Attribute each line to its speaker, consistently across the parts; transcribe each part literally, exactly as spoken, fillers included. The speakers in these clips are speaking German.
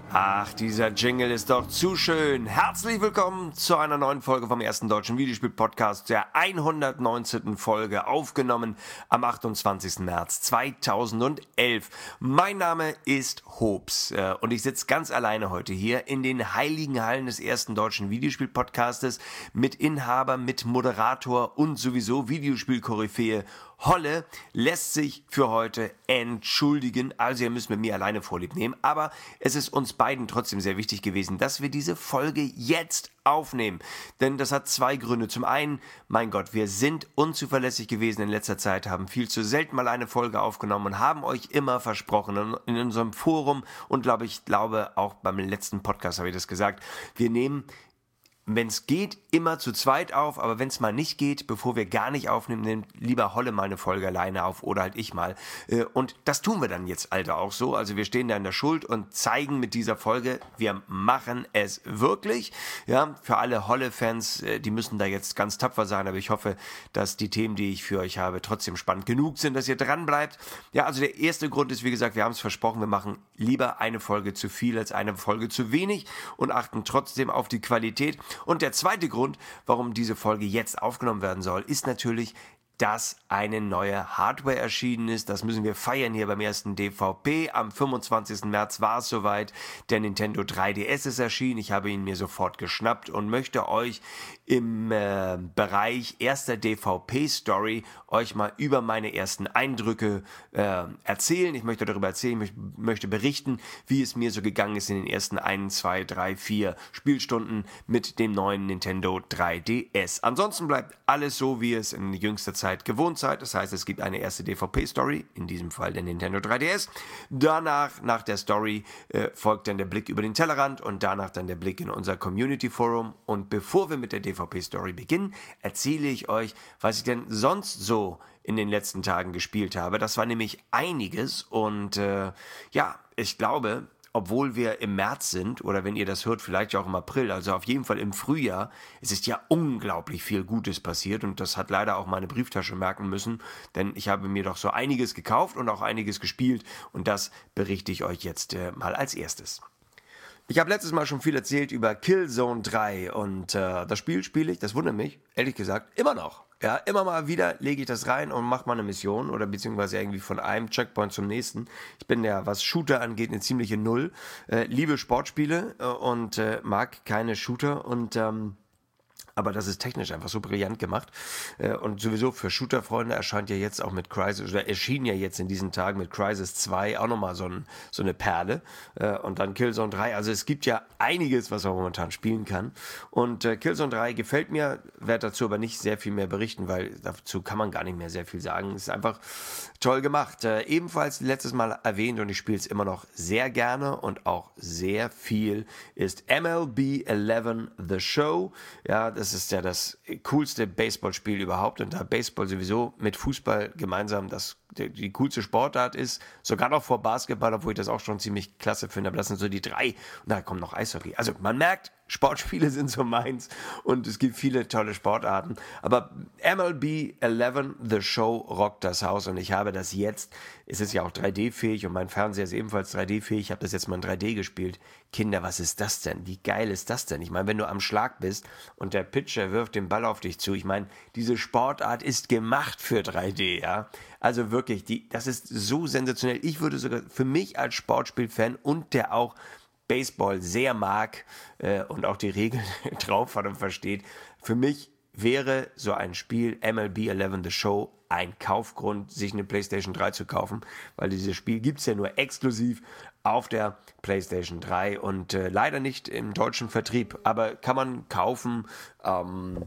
Speaker 1: Ach, dieser Jingle ist doch zu schön. Herzlich willkommen zu einer neuen Folge vom ersten deutschen Videospiel-Podcast, der hundertneunzehnten Folge, aufgenommen am achtundzwanzigsten März zweitausendelf. Mein Name ist Hobbs äh, und ich sitze ganz alleine heute hier in den heiligen Hallen des ersten deutschen Videospiel-Podcastes mit Inhaber, mit Moderator und sowieso Videospiel-Koryphäe Holle lässt sich für heute entschuldigen, also ihr müsst mit mir alleine Vorlieb nehmen, aber es ist uns beiden trotzdem sehr wichtig gewesen, dass wir diese Folge jetzt aufnehmen, denn das hat zwei Gründe. Zum einen, mein Gott, wir sind unzuverlässig gewesen in letzter Zeit, haben viel zu selten mal eine Folge aufgenommen und haben euch immer versprochen in unserem Forum und glaube ich, glaube auch beim letzten Podcast habe ich das gesagt, wir nehmen, wenn es geht, immer zu zweit auf, aber wenn es mal nicht geht, bevor wir gar nicht aufnehmen, nimmt lieber Holle mal eine Folge alleine auf oder halt ich mal. Und das tun wir dann jetzt, Alter, auch so. Also wir stehen da in der Schuld und zeigen mit dieser Folge, wir machen es wirklich. Ja, für alle Holle-Fans, die müssen da jetzt ganz tapfer sein, aber ich hoffe, dass die Themen, die ich für euch habe, trotzdem spannend genug sind, dass ihr dran bleibt. Ja, also der erste Grund ist, wie gesagt, wir haben es versprochen, wir machen lieber eine Folge zu viel als eine Folge zu wenig und achten trotzdem auf die Qualität. Und der zweite Grund, warum diese Folge jetzt aufgenommen werden soll, ist natürlich, dass eine neue Hardware erschienen ist. Das müssen wir feiern hier beim ersten D V P. Am fünfundzwanzigsten März war es soweit. Der Nintendo drei D S ist erschienen. Ich habe ihn mir sofort geschnappt und möchte euch im äh, Bereich erster D V P-Story euch mal über meine ersten Eindrücke äh, erzählen. Ich möchte darüber erzählen, ich möchte berichten, wie es mir so gegangen ist in den ersten eins, zwei, drei, vier Spielstunden mit dem neuen Nintendo drei D S. Ansonsten bleibt alles so, wie es in jüngster Zeit gewohnt seid. Das heißt, es gibt eine erste D V P-Story, in diesem Fall der Nintendo drei D S. Danach, nach der Story, äh, folgt dann der Blick über den Tellerrand und danach dann der Blick in unser Community-Forum. Und bevor wir mit der D V P-Story beginnen, erzähle ich euch, was ich denn sonst so in den letzten Tagen gespielt habe. Das war nämlich einiges und äh, ja, ich glaube, obwohl wir im März sind, oder wenn ihr das hört, vielleicht auch im April, also auf jeden Fall im Frühjahr, es ist ja unglaublich viel Gutes passiert und das hat leider auch meine Brieftasche merken müssen, denn ich habe mir doch so einiges gekauft und auch einiges gespielt und das berichte ich euch jetzt äh, mal als erstes. Ich habe letztes Mal schon viel erzählt über Killzone drei und äh, das Spiel spiele ich, das wundert mich, ehrlich gesagt, immer noch. Ja, immer mal wieder lege ich das rein und mache mal eine Mission oder beziehungsweise irgendwie von einem Checkpoint zum nächsten. Ich bin ja, was Shooter angeht, eine ziemliche Null. Äh, liebe Sportspiele äh, und äh, mag keine Shooter und ähm, aber das ist technisch einfach so brillant gemacht. Und sowieso für Shooter-Freunde erscheint ja jetzt auch mit Crysis, oder erschien ja jetzt in diesen Tagen mit Crysis zwei auch nochmal so, ein, so eine Perle. Und dann Killzone drei. Also es gibt ja einiges, was man momentan spielen kann. Und Killzone drei gefällt mir, werde dazu aber nicht sehr viel mehr berichten, weil dazu kann man gar nicht mehr sehr viel sagen. Es ist einfach toll gemacht. Ebenfalls letztes Mal erwähnt und ich spiele es immer noch sehr gerne und auch sehr viel, ist M L B elf The Show. Ja, das ist ja das coolste Baseballspiel überhaupt und da Baseball sowieso mit Fußball gemeinsam das die, die coolste Sportart ist, sogar noch vor Basketball, obwohl ich das auch schon ziemlich klasse finde, aber das sind so die drei und da kommt noch Eishockey. Also man merkt, Sportspiele sind so meins und es gibt viele tolle Sportarten, aber M L B elf The Show rockt das Haus und ich habe das jetzt, es ist ja auch drei D-fähig und mein Fernseher ist ebenfalls drei D-fähig, ich habe das jetzt mal in drei D gespielt. Kinder, was ist das denn? Wie geil ist das denn? Ich meine, wenn du am Schlag bist und der Pitcher wirft den Ball auf dich zu, ich meine, diese Sportart ist gemacht für drei D, ja. Also wirklich, die, das ist so sensationell. Ich würde sogar für mich als Sportspielfan und der auch Baseball sehr mag äh, und auch die Regeln drauf hat und versteht, für mich wäre so ein Spiel M L B elf The Show ein Kaufgrund, sich eine PlayStation drei zu kaufen, weil dieses Spiel gibt es ja nur exklusiv auf der PlayStation drei und äh, leider nicht im deutschen Vertrieb, aber kann man kaufen, ähm,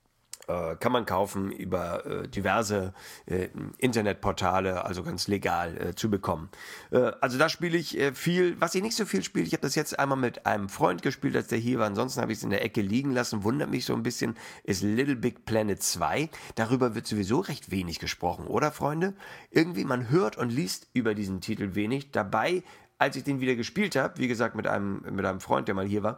Speaker 1: äh, kann man kaufen über äh, diverse äh, Internetportale, also ganz legal äh, zu bekommen. Äh, also da spiele ich äh, viel, was ich nicht so viel spiele, ich habe das jetzt einmal mit einem Freund gespielt, als der hier war, ansonsten habe ich es in der Ecke liegen lassen, wundert mich so ein bisschen, ist Little Big Planet zwei, darüber wird sowieso recht wenig gesprochen, oder Freunde? Irgendwie, man hört und liest über diesen Titel wenig, dabei, als ich den wieder gespielt habe, wie gesagt mit einem, mit einem Freund, der mal hier war,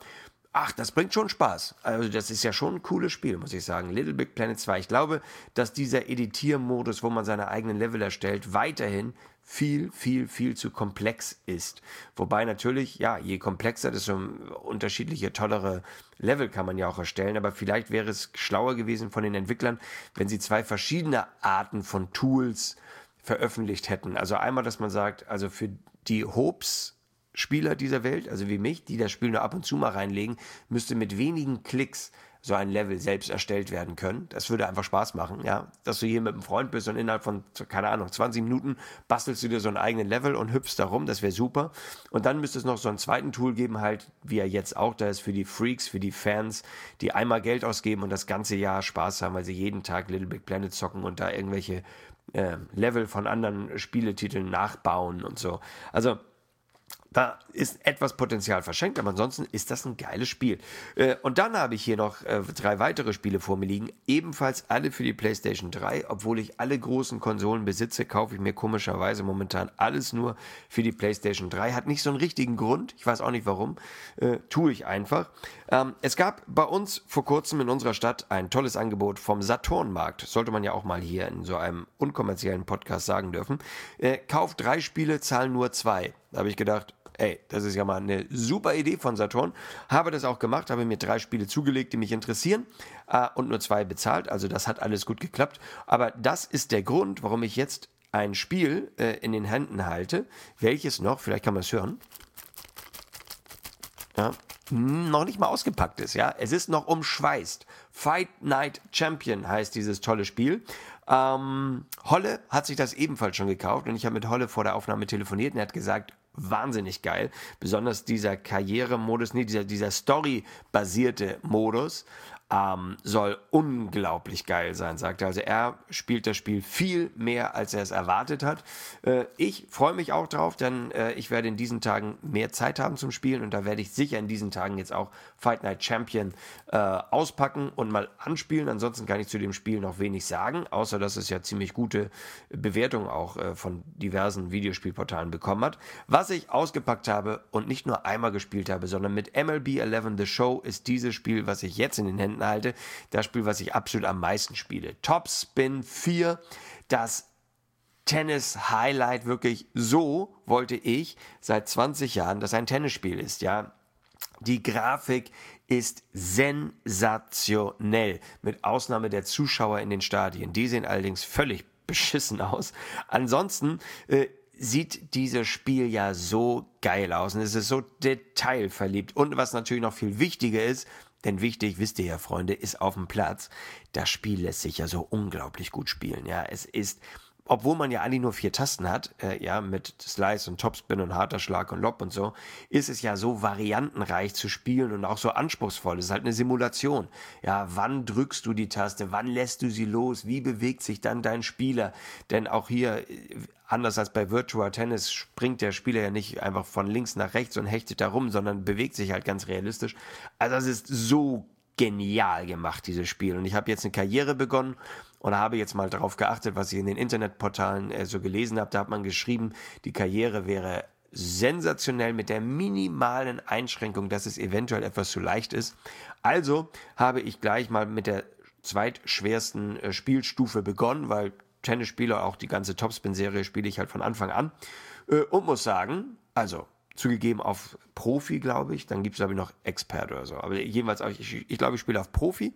Speaker 1: Ach, das bringt schon Spaß. Also das ist ja schon ein cooles Spiel, muss ich sagen. Little Big Planet zwei. Ich glaube, dass dieser Editiermodus, wo man seine eigenen Level erstellt, weiterhin viel, viel, viel zu komplex ist. Wobei natürlich, ja, je komplexer, desto unterschiedliche, tollere Level kann man ja auch erstellen. Aber vielleicht wäre es schlauer gewesen von den Entwicklern, wenn sie zwei verschiedene Arten von Tools veröffentlicht hätten. Also einmal, dass man sagt, also für die Hopes Spieler dieser Welt, also wie mich, die das Spiel nur ab und zu mal reinlegen, müsste mit wenigen Klicks so ein Level selbst erstellt werden können. Das würde einfach Spaß machen, ja. Dass du hier mit einem Freund bist und innerhalb von, keine Ahnung, zwanzig Minuten bastelst du dir so einen eigenen Level und hüpfst da rum, das wäre super. Und dann müsste es noch so einen zweiten Tool geben, halt, wie er jetzt auch da ist, für die Freaks, für die Fans, die einmal Geld ausgeben und das ganze Jahr Spaß haben, weil sie jeden Tag Little Big Planet zocken und da irgendwelche äh, Level von anderen Spieletiteln nachbauen und so. Also, da ist etwas Potenzial verschenkt, aber ansonsten ist das ein geiles Spiel. Äh, und dann habe ich hier noch äh, drei weitere Spiele vor mir liegen, ebenfalls alle für die PlayStation drei. Obwohl ich alle großen Konsolen besitze, kaufe ich mir komischerweise momentan alles nur für die PlayStation drei. Hat nicht so einen richtigen Grund, ich weiß auch nicht warum, äh, tue ich einfach. Ähm, es gab bei uns vor kurzem in unserer Stadt ein tolles Angebot vom Saturn-Markt. Sollte man ja auch mal hier in so einem unkommerziellen Podcast sagen dürfen. Äh, kauft drei Spiele, zahlen nur zwei. Da habe ich gedacht, ey, das ist ja mal eine super Idee von Saturn. Habe das auch gemacht, habe mir drei Spiele zugelegt, die mich interessieren äh, und nur zwei bezahlt. Also das hat alles gut geklappt. Aber das ist der Grund, warum ich jetzt ein Spiel äh, in den Händen halte, welches noch, vielleicht kann man es hören, ja, noch nicht mal ausgepackt ist. Ja, es ist noch umschweißt. Fight Night Champion heißt dieses tolle Spiel. Ähm, Holle hat sich das ebenfalls schon gekauft und ich habe mit Holle vor der Aufnahme telefoniert und er hat gesagt, wahnsinnig geil. Besonders dieser Karrieremodus, nee, dieser, dieser Story-basierte Modus ähm, soll unglaublich geil sein, sagt er. Also er spielt das Spiel viel mehr, als er es erwartet hat. Äh, ich freue mich auch drauf, denn äh, ich werde in diesen Tagen mehr Zeit haben zum Spielen und da werde ich sicher in diesen Tagen jetzt auch Fight Night Champion äh, auspacken und mal anspielen. Ansonsten kann ich zu dem Spiel noch wenig sagen, außer dass es ja ziemlich gute Bewertungen auch äh, von diversen Videospielportalen bekommen hat. Was ich ausgepackt habe und nicht nur einmal gespielt habe, sondern mit M L B elf The Show ist dieses Spiel, was ich jetzt in den Händen halte, das Spiel, was ich absolut am meisten spiele. Top Spin vier, das Tennis-Highlight, wirklich so wollte ich seit zwanzig Jahren, dass ein Tennisspiel ist, ja. Die Grafik ist sensationell, mit Ausnahme der Zuschauer in den Stadien. Die sehen allerdings völlig beschissen aus. Ansonsten äh, sieht dieses Spiel ja so geil aus und es ist so detailverliebt. Und was natürlich noch viel wichtiger ist, denn wichtig, wisst ihr ja, Freunde, ist auf dem Platz, das Spiel lässt sich ja so unglaublich gut spielen. Ja, es ist, obwohl man ja eigentlich nur vier Tasten hat, äh, ja, mit Slice und Topspin und harter Schlag und Lob und so, ist es ja so variantenreich zu spielen und auch so anspruchsvoll. Es ist halt eine Simulation. Ja, wann drückst du die Taste? Wann lässt du sie los? Wie bewegt sich dann dein Spieler? Denn auch hier, anders als bei Virtua Tennis, springt der Spieler ja nicht einfach von links nach rechts und hechtet da rum, sondern bewegt sich halt ganz realistisch. Also es ist so genial gemacht, dieses Spiel. Und ich habe jetzt eine Karriere begonnen und habe jetzt mal darauf geachtet, was ich in den Internetportalen äh, so gelesen habe. Da hat man geschrieben, die Karriere wäre sensationell mit der minimalen Einschränkung, dass es eventuell etwas zu leicht ist. Also habe ich gleich mal mit der zweitschwersten äh, Spielstufe begonnen, weil Tennisspieler, auch die ganze Topspin-Serie spiele ich halt von Anfang an äh, und muss sagen, also zugegeben auf Profi, glaube ich, dann gibt es, glaube ich, noch Expert oder so, aber jedenfalls, ich, ich glaube, ich spiele auf Profi.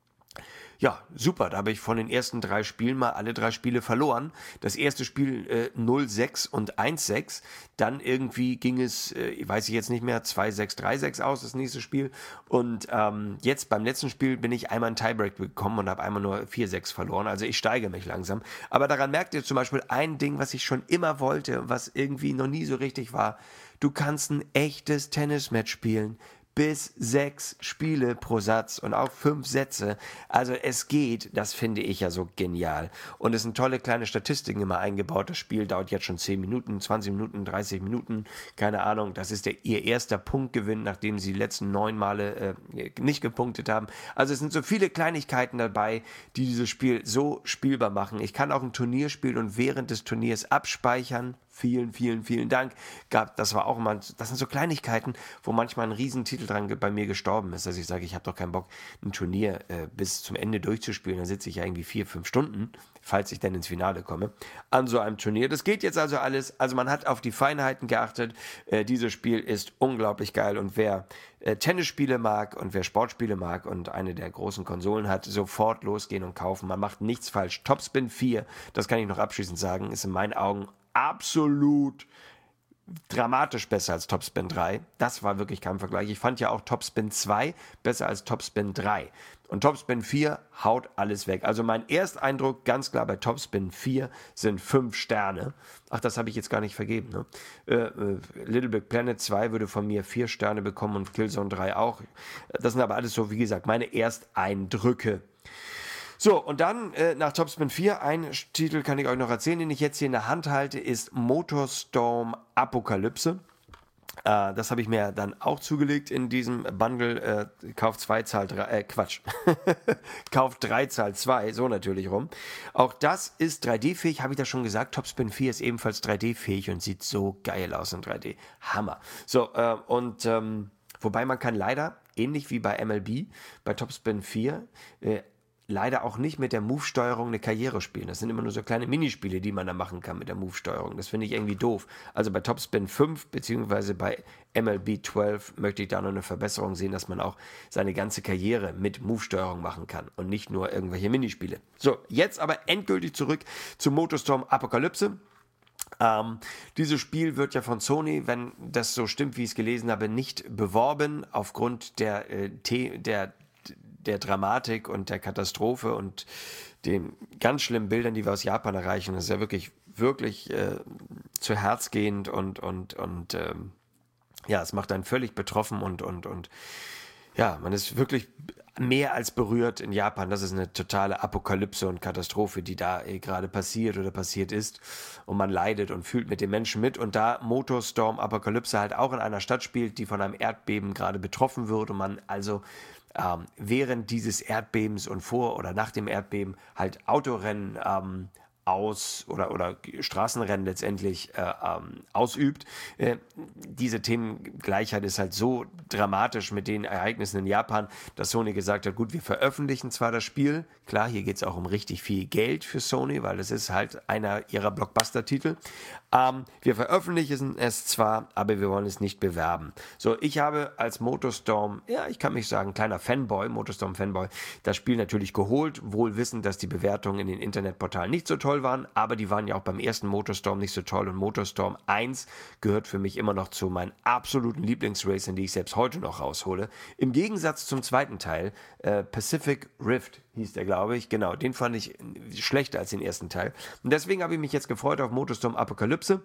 Speaker 1: Ja, super, da habe ich von den ersten drei Spielen mal alle drei Spiele verloren. Das erste Spiel äh, null sechs und eins sechs, dann irgendwie ging es, äh, weiß ich jetzt nicht mehr, zwei sechs, drei sechs aus, das nächste Spiel. Und ähm, jetzt beim letzten Spiel bin ich einmal einen Tiebreak bekommen und habe einmal nur vier sechs verloren. Also ich steige mich langsam. Aber daran merkt ihr zum Beispiel ein Ding, was ich schon immer wollte, was irgendwie noch nie so richtig war. Du kannst ein echtes Tennismatch spielen. Bis sechs Spiele pro Satz und auch fünf Sätze. Also es geht, das finde ich ja so genial. Und es sind tolle kleine Statistiken immer eingebaut. Das Spiel dauert jetzt schon zehn Minuten, zwanzig Minuten, dreißig Minuten, keine Ahnung. Das ist der, ihr erster Punktgewinn, nachdem sie die letzten neun Male äh, nicht gepunktet haben. Also es sind so viele Kleinigkeiten dabei, die dieses Spiel so spielbar machen. Ich kann auch ein Turnier spielen und während des Turniers abspeichern, vielen, vielen, vielen Dank. Gab, das war auch immer, das sind so Kleinigkeiten, wo manchmal ein Riesentitel dran ge- bei mir gestorben ist, dass ich sage, ich habe doch keinen Bock, ein Turnier äh, bis zum Ende durchzuspielen. Dann sitze ich ja irgendwie vier, fünf Stunden, falls ich dann ins Finale komme, an so einem Turnier. Das geht jetzt also alles. Also man hat auf die Feinheiten geachtet. Äh, dieses Spiel ist unglaublich geil und wer äh, Tennisspiele mag und wer Sportspiele mag und eine der großen Konsolen hat, sofort losgehen und kaufen. Man macht nichts falsch. Topspin vier, das kann ich noch abschließend sagen, ist in meinen Augen absolut dramatisch besser als Topspin drei. Das war wirklich kein Vergleich. Ich fand ja auch Topspin zwei besser als Topspin drei. Und Topspin vier haut alles weg. Also mein Ersteindruck ganz klar bei Topspin vier sind fünf Sterne. Ach, das habe ich jetzt gar nicht vergeben. Ne? Äh, äh, Little Big Planet zwei würde von mir vier Sterne bekommen und Killzone drei auch. Das sind aber alles so, wie gesagt, meine Ersteindrücke. So, und dann äh, nach Topspin vier, ein Titel kann ich euch noch erzählen, den ich jetzt hier in der Hand halte, ist Motorstorm Apokalypse. Äh, das habe ich mir dann auch zugelegt in diesem Bundle. Äh, Kauf zwei, Zahl drei, äh, Quatsch. Kauf drei, Zahl zwei, so natürlich rum. Auch das ist drei D-fähig, habe ich das schon gesagt. Topspin vier ist ebenfalls drei D-fähig und sieht so geil aus in drei D. Hammer. So, äh, und ähm, wobei man kann leider, ähnlich wie bei M L B, bei Topspin vier, äh, leider auch nicht mit der Move-Steuerung eine Karriere spielen. Das sind immer nur so kleine Minispiele, die man da machen kann mit der Move-Steuerung. Das finde ich irgendwie doof. Also bei Topspin fünf beziehungsweise bei M L B zwölf möchte ich da noch eine Verbesserung sehen, dass man auch seine ganze Karriere mit Move-Steuerung machen kann und nicht nur irgendwelche Minispiele. So, jetzt aber endgültig zurück zu Motorstorm Apokalypse. Ähm, dieses Spiel wird ja von Sony, wenn das so stimmt, wie ich es gelesen habe, nicht beworben aufgrund der, äh, The- der der Dramatik und der Katastrophe und den ganz schlimmen Bildern, die wir aus Japan erreichen. Das ist ja wirklich, wirklich äh, zu Herz gehend und, und, und ähm, ja, es macht einen völlig betroffen und, und, und ja, man ist wirklich mehr als berührt in Japan. Das ist eine totale Apokalypse und Katastrophe, die da eh gerade passiert oder passiert ist. Und man leidet und fühlt mit den Menschen mit. Und da Motorstorm Apokalypse halt auch in einer Stadt spielt, die von einem Erdbeben gerade betroffen wird und man also ähm, während dieses Erdbebens und vor oder nach dem Erdbeben halt Autorennen ähm, aus oder, oder Straßenrennen letztendlich äh, ähm, ausübt. Äh, diese Themengleichheit ist halt so dramatisch mit den Ereignissen in Japan, dass Sony gesagt hat, gut, wir veröffentlichen zwar das Spiel, klar, hier geht es auch um richtig viel Geld für Sony, weil es ist halt einer ihrer Blockbuster-Titel. Ähm, wir veröffentlichen es zwar, aber wir wollen es nicht bewerben. So, ich habe als Motorstorm, ja, ich kann mich sagen, kleiner Fanboy, Motorstorm-Fanboy, das Spiel natürlich geholt, wohl wissend, dass die Bewertungen in den Internetportalen nicht so toll waren, aber die waren ja auch beim ersten Motorstorm nicht so toll und Motorstorm eins gehört für mich immer noch zu meinen absoluten Lieblingsracern, die ich selbst heute noch raushole. Im Gegensatz zum zweiten Teil, äh, Pacific Rift hieß der, glaube ich, genau, den fand ich schlechter als den ersten Teil und deswegen habe ich mich jetzt gefreut auf Motorstorm Apokalypse.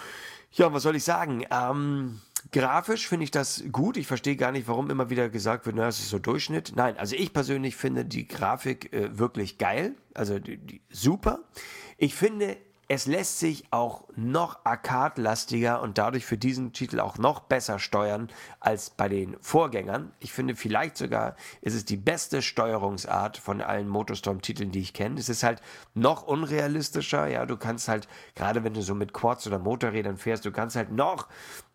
Speaker 1: Ja, und was soll ich sagen? Ähm, grafisch finde ich das gut. Ich verstehe gar nicht, warum immer wieder gesagt wird, na, das ist so Durchschnitt. Nein, also ich persönlich finde die Grafik äh, wirklich geil. Also die, die, super. Ich finde, es lässt sich auch noch arcade-lastiger und dadurch für diesen Titel auch noch besser steuern als bei den Vorgängern. Ich finde, vielleicht sogar ist es die beste Steuerungsart von allen Motorstorm-Titeln, die ich kenne. Es ist halt noch unrealistischer. Ja, du kannst halt, gerade wenn du so mit Quads oder Motorrädern fährst, du kannst halt noch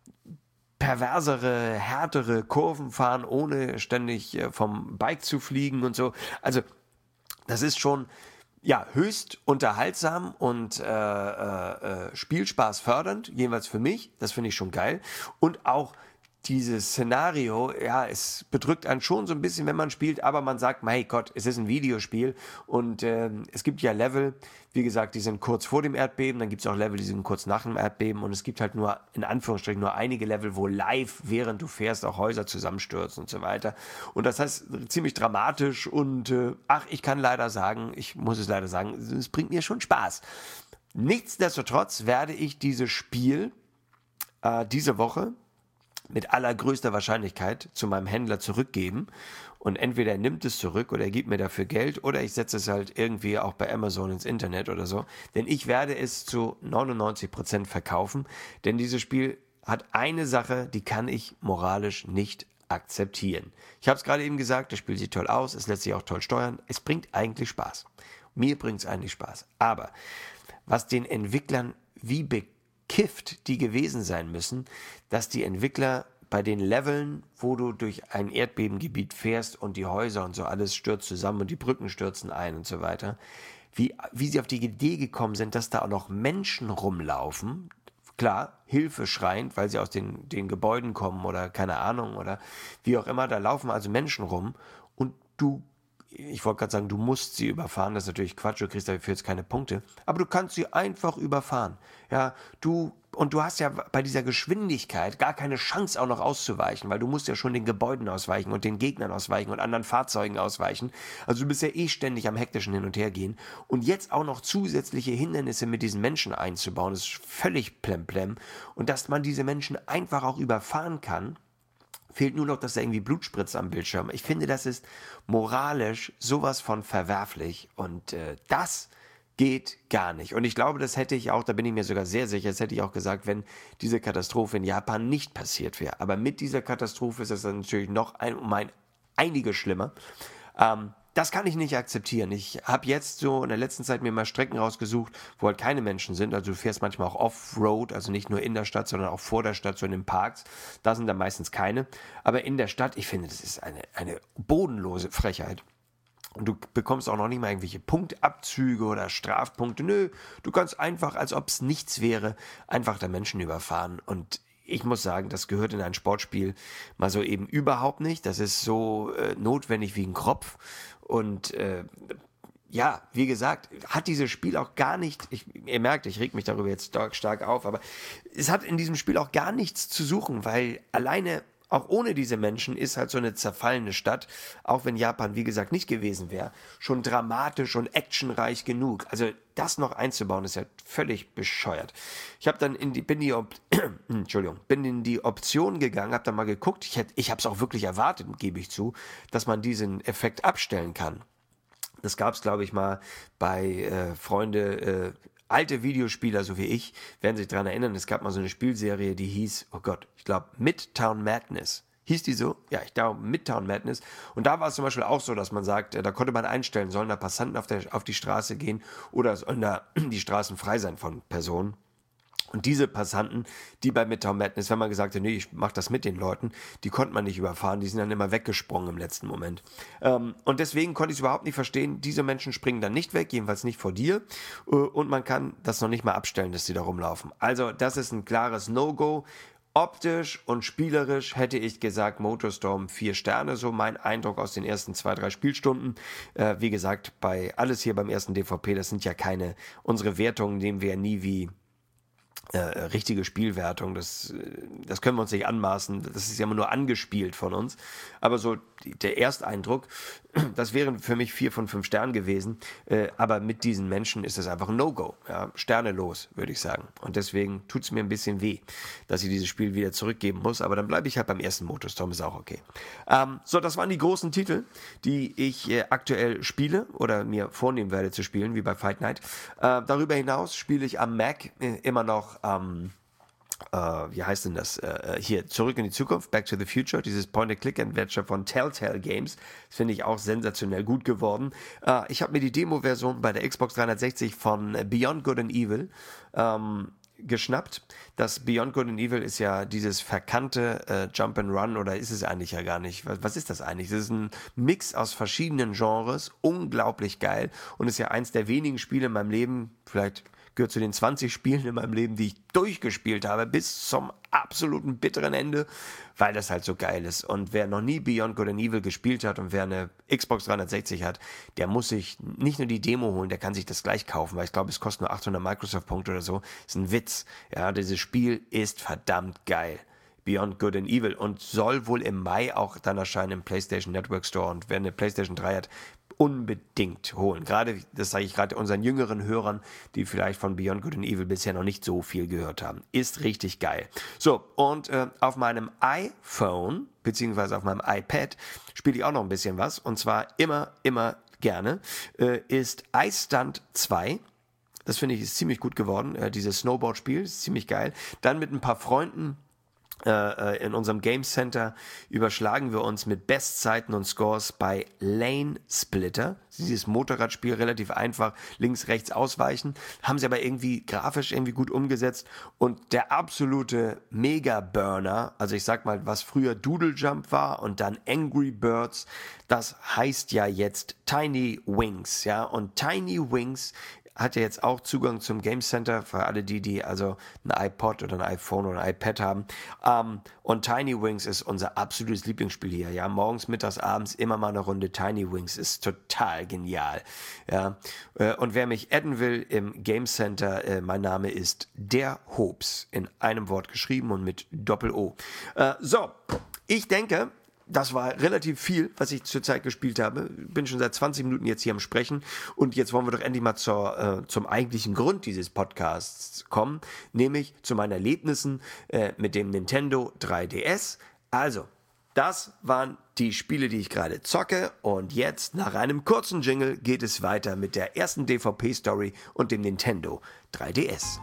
Speaker 1: perversere, härtere Kurven fahren, ohne ständig äh, vom Bike zu fliegen und so. Also, das ist schon ja, höchst unterhaltsam und äh, äh, Spielspaß fördernd, jedenfalls für mich, das finde ich schon geil. Und auch dieses Szenario, ja, es bedrückt einen schon so ein bisschen, wenn man spielt, aber man sagt, mein Gott, es ist ein Videospiel und äh, es gibt ja Level, wie gesagt, die sind kurz vor dem Erdbeben, dann gibt es auch Level, die sind kurz nach dem Erdbeben und es gibt halt nur, in Anführungsstrichen, nur einige Level, wo live, während du fährst, auch Häuser zusammenstürzen und so weiter. Und das heißt, ziemlich dramatisch und äh, ach, ich kann leider sagen, ich muss es leider sagen, es bringt mir schon Spaß. Nichtsdestotrotz werde ich dieses Spiel äh, diese Woche mit allergrößter Wahrscheinlichkeit zu meinem Händler zurückgeben und entweder er nimmt es zurück oder er gibt mir dafür Geld oder ich setze es halt irgendwie auch bei Amazon ins Internet oder so, denn ich werde es zu neunundneunzig Prozent verkaufen, denn dieses Spiel hat eine Sache, die kann ich moralisch nicht akzeptieren. Ich habe es gerade eben gesagt, das Spiel sieht toll aus, es lässt sich auch toll steuern, es bringt eigentlich Spaß. Mir bringt es eigentlich Spaß, aber was den Entwicklern wie Big bekifft die gewesen sein müssen, dass die Entwickler bei den Leveln, wo du durch ein Erdbebengebiet fährst und die Häuser und so alles stürzt zusammen und die Brücken stürzen ein und so weiter, wie, wie sie auf die Idee gekommen sind, dass da auch noch Menschen rumlaufen, klar, Hilfe schreiend, weil sie aus den, den Gebäuden kommen oder keine Ahnung oder wie auch immer, da laufen also Menschen rum und du, ich wollte gerade sagen, du musst sie überfahren, das ist natürlich Quatsch, du kriegst dafür jetzt keine Punkte, aber du kannst sie einfach überfahren, ja, du, und du hast ja bei dieser Geschwindigkeit gar keine Chance auch noch auszuweichen, weil du musst ja schon den Gebäuden ausweichen und den Gegnern ausweichen und anderen Fahrzeugen ausweichen, also du bist ja eh ständig am hektischen Hin- und Hergehen und jetzt auch noch zusätzliche Hindernisse mit diesen Menschen einzubauen, ist völlig plemplem und dass man diese Menschen einfach auch überfahren kann, fehlt nur noch, dass da irgendwie Blut spritzt am Bildschirm. Ich finde, das ist moralisch sowas von verwerflich und äh, das geht gar nicht. Und ich glaube, das hätte ich auch, da bin ich mir sogar sehr sicher, das hätte ich auch gesagt, wenn diese Katastrophe in Japan nicht passiert wäre. Aber mit dieser Katastrophe ist es dann natürlich noch ein, um ein einiges schlimmer. Ähm, das kann ich nicht akzeptieren. Ich habe jetzt so in der letzten Zeit mir mal Strecken rausgesucht, wo halt keine Menschen sind. Also du fährst manchmal auch Offroad, also nicht nur in der Stadt, sondern auch vor der Stadt, so in den Parks. Da sind dann meistens keine. Aber in der Stadt, ich finde, das ist eine, eine bodenlose Frechheit. Und du bekommst auch noch nicht mal irgendwelche Punktabzüge oder Strafpunkte. Nö, du kannst einfach, als ob es nichts wäre, einfach da Menschen überfahren. Und ich muss sagen, das gehört in ein Sportspiel mal so eben überhaupt nicht. Das ist so äh, notwendig wie ein Kropf. Und äh, ja, wie gesagt, hat dieses Spiel auch gar nicht, ich, ihr merkt, ich reg mich darüber jetzt stark, stark auf, aber es hat in diesem Spiel auch gar nichts zu suchen, weil alleine auch ohne diese Menschen ist halt so eine zerfallene Stadt, auch wenn Japan, wie gesagt, nicht gewesen wäre, schon dramatisch und actionreich genug. Also das noch einzubauen, ist ja völlig bescheuert. Ich habe dann in die, bin die, Op- Entschuldigung, bin in die Option gegangen, habe dann mal geguckt, ich, hätt, ich habe es auch wirklich erwartet, gebe ich zu, dass man diesen Effekt abstellen kann. Das gab es, glaube ich, mal bei äh, Freunde, äh, alte Videospieler, so wie ich, werden sich daran erinnern, es gab mal so eine Spielserie, die hieß, oh Gott, ich glaube Midtown Madness. Hieß die so? Ja, ich glaube Midtown Madness. Und da war es zum Beispiel auch so, dass man sagt, da konnte man einstellen, sollen da Passanten auf, der, auf die Straße gehen oder sollen da die Straßen frei sein von Personen. Und diese Passanten, die bei Midtown Madness, wenn man gesagt hat, nee, ich mach das mit den Leuten, die konnte man nicht überfahren, die sind dann immer weggesprungen im letzten Moment. Ähm, und deswegen konnte ich es überhaupt nicht verstehen, diese Menschen springen dann nicht weg, jedenfalls nicht vor dir. Äh, und man kann das noch nicht mal abstellen, dass sie da rumlaufen. Also das ist ein klares No-Go. Optisch und spielerisch hätte ich gesagt, Motorstorm vier Sterne, so mein Eindruck aus den ersten zwei, drei Spielstunden. Äh, wie gesagt, bei alles hier beim ersten D V P, das sind ja keine, unsere Wertungen nehmen wir ja nie wie Äh, richtige Spielwertung, das, das können wir uns nicht anmaßen, das ist ja immer nur angespielt von uns, aber so die, der Ersteindruck, das wären für mich vier von fünf Sternen gewesen, äh, aber mit diesen Menschen ist das einfach ein No-Go, ja, sternelos, würde ich sagen, und deswegen tut es mir ein bisschen weh, dass ich dieses Spiel wieder zurückgeben muss, aber dann bleibe ich halt beim ersten Motorstorm, ist auch okay. Ähm, so, das waren die großen Titel, die ich äh, aktuell spiele oder mir vornehmen werde zu spielen, wie bei Fight Night. Äh, darüber hinaus spiele ich am Mac äh, immer noch Ähm, äh, wie heißt denn das? Äh, hier, Zurück in die Zukunft, Back to the Future, dieses Point-and-Click-Adventure von Telltale Games. Das finde ich auch sensationell gut geworden. Äh, ich habe mir die Demo-Version bei der Xbox dreihundertsechzig von Beyond Good and Evil ähm, geschnappt. Das Beyond Good and Evil ist ja dieses verkannte äh, Jump and Run, oder ist es eigentlich ja gar nicht? Was, was ist das eigentlich? Das ist ein Mix aus verschiedenen Genres, unglaublich geil und ist ja eins der wenigen Spiele in meinem Leben, vielleicht gehört zu den zwanzig Spielen in meinem Leben, die ich durchgespielt habe, bis zum absoluten bitteren Ende, weil das halt so geil ist. Und wer noch nie Beyond Good and Evil gespielt hat und wer eine Xbox dreihundertsechzig hat, der muss sich nicht nur die Demo holen, der kann sich das gleich kaufen, weil ich glaube, es kostet nur achthundert Microsoft-Punkte oder so. Ist ein Witz. Ja, dieses Spiel ist verdammt geil. Beyond Good and Evil und soll wohl im Mai auch dann erscheinen im PlayStation Network Store. Und wer eine PlayStation drei hat, unbedingt holen. Gerade, das sage ich gerade unseren jüngeren Hörern, die vielleicht von Beyond Good and Evil bisher noch nicht so viel gehört haben. Ist richtig geil. So, und äh, auf meinem iPhone, beziehungsweise auf meinem iPad, spiele ich auch noch ein bisschen was. Und zwar immer, immer gerne, äh, ist Ice Stunt zwei. Das finde ich ist ziemlich gut geworden. Äh, dieses Snowboard-Spiel ist ziemlich geil. Dann mit ein paar Freunden äh, in unserem Game Center überschlagen wir uns mit Bestzeiten und Scores bei Lane Splitter. Dieses Motorradspiel relativ einfach, links, rechts ausweichen, haben sie aber irgendwie grafisch irgendwie gut umgesetzt und der absolute Mega-Burner, also ich sag mal, was früher Doodle Jump war und dann Angry Birds, das heißt ja jetzt Tiny Wings, ja, und Tiny Wings hat ja jetzt auch Zugang zum Game Center für alle die, die also ein iPod oder ein iPhone oder ein iPad haben. Ähm, und Tiny Wings ist unser absolutes Lieblingsspiel hier. Ja, morgens, mittags, abends immer mal eine Runde Tiny Wings ist total genial. Ja, äh, und wer mich adden will im Game Center, äh, mein Name ist der Hobbs in einem Wort geschrieben und mit Doppel-O. Äh, so, ich denke, das war relativ viel, was ich zurzeit gespielt habe. Bin schon seit zwanzig Minuten jetzt hier am Sprechen und jetzt wollen wir doch endlich mal zur, äh, zum eigentlichen Grund dieses Podcasts kommen, nämlich zu meinen Erlebnissen äh, mit dem Nintendo drei D S. Also, das waren die Spiele, die ich gerade zocke und jetzt nach einem kurzen Jingle geht es weiter mit der ersten D V P-Story und dem Nintendo drei D S.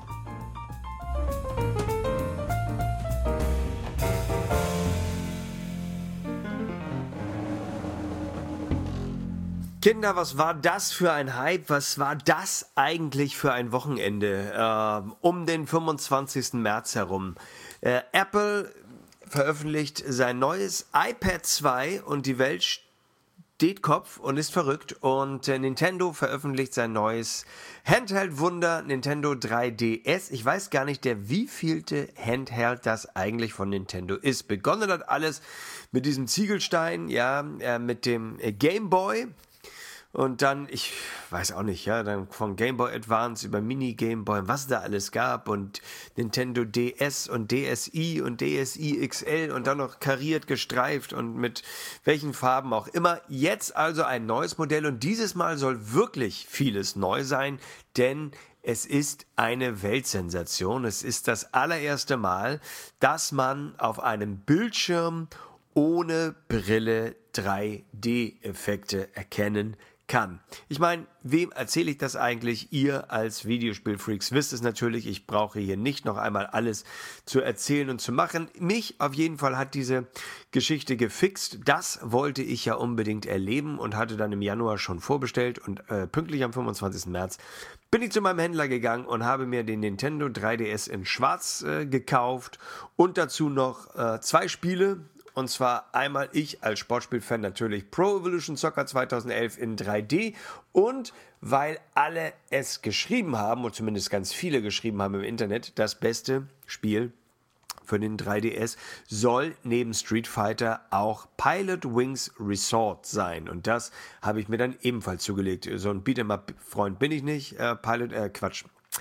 Speaker 1: Kinder, was war das für ein Hype? Was war das eigentlich für ein Wochenende äh, um den fünfundzwanzigsten März herum? Äh, Apple veröffentlicht sein neues iPad zwei und die Welt steht Kopf und ist verrückt. Und äh, Nintendo veröffentlicht sein neues Handheld-Wunder Nintendo drei D S. Ich weiß gar nicht, der wievielte Handheld das eigentlich von Nintendo ist. Begonnen hat alles mit diesem Ziegelstein, ja, äh, mit dem äh, Game Boy. Und dann, ich weiß auch nicht, ja, dann von Game Boy Advance über Mini Game Boy, was da alles gab und Nintendo D S und D S i und D S i X L und dann noch kariert, gestreift und mit welchen Farben auch immer. Jetzt also ein neues Modell und dieses Mal soll wirklich vieles neu sein, denn es ist eine Weltsensation. Es ist das allererste Mal, dass man auf einem Bildschirm ohne Brille drei D-Effekte erkennen kann. Ich meine, wem erzähle ich das eigentlich? Ihr als Videospielfreaks wisst es natürlich. Ich brauche hier nicht noch einmal alles zu erzählen und zu machen. Mich auf jeden Fall hat diese Geschichte gefixt. Das wollte ich ja unbedingt erleben und hatte dann im Januar schon vorbestellt und äh, pünktlich am fünfundzwanzigsten März bin ich zu meinem Händler gegangen und habe mir den Nintendo drei D S in Schwarz äh, gekauft und dazu noch äh, zwei Spiele. Und zwar einmal ich als Sportspielfan natürlich Pro Evolution Soccer zweitausendelf in drei D und weil alle es geschrieben haben, oder zumindest ganz viele geschrieben haben im Internet, das beste Spiel für den drei D S soll neben Street Fighter auch Pilot Wings Resort sein. Und das habe ich mir dann ebenfalls zugelegt. So ein Beat'em-up-Freund bin ich nicht. Äh, Pilot, äh, Quatsch.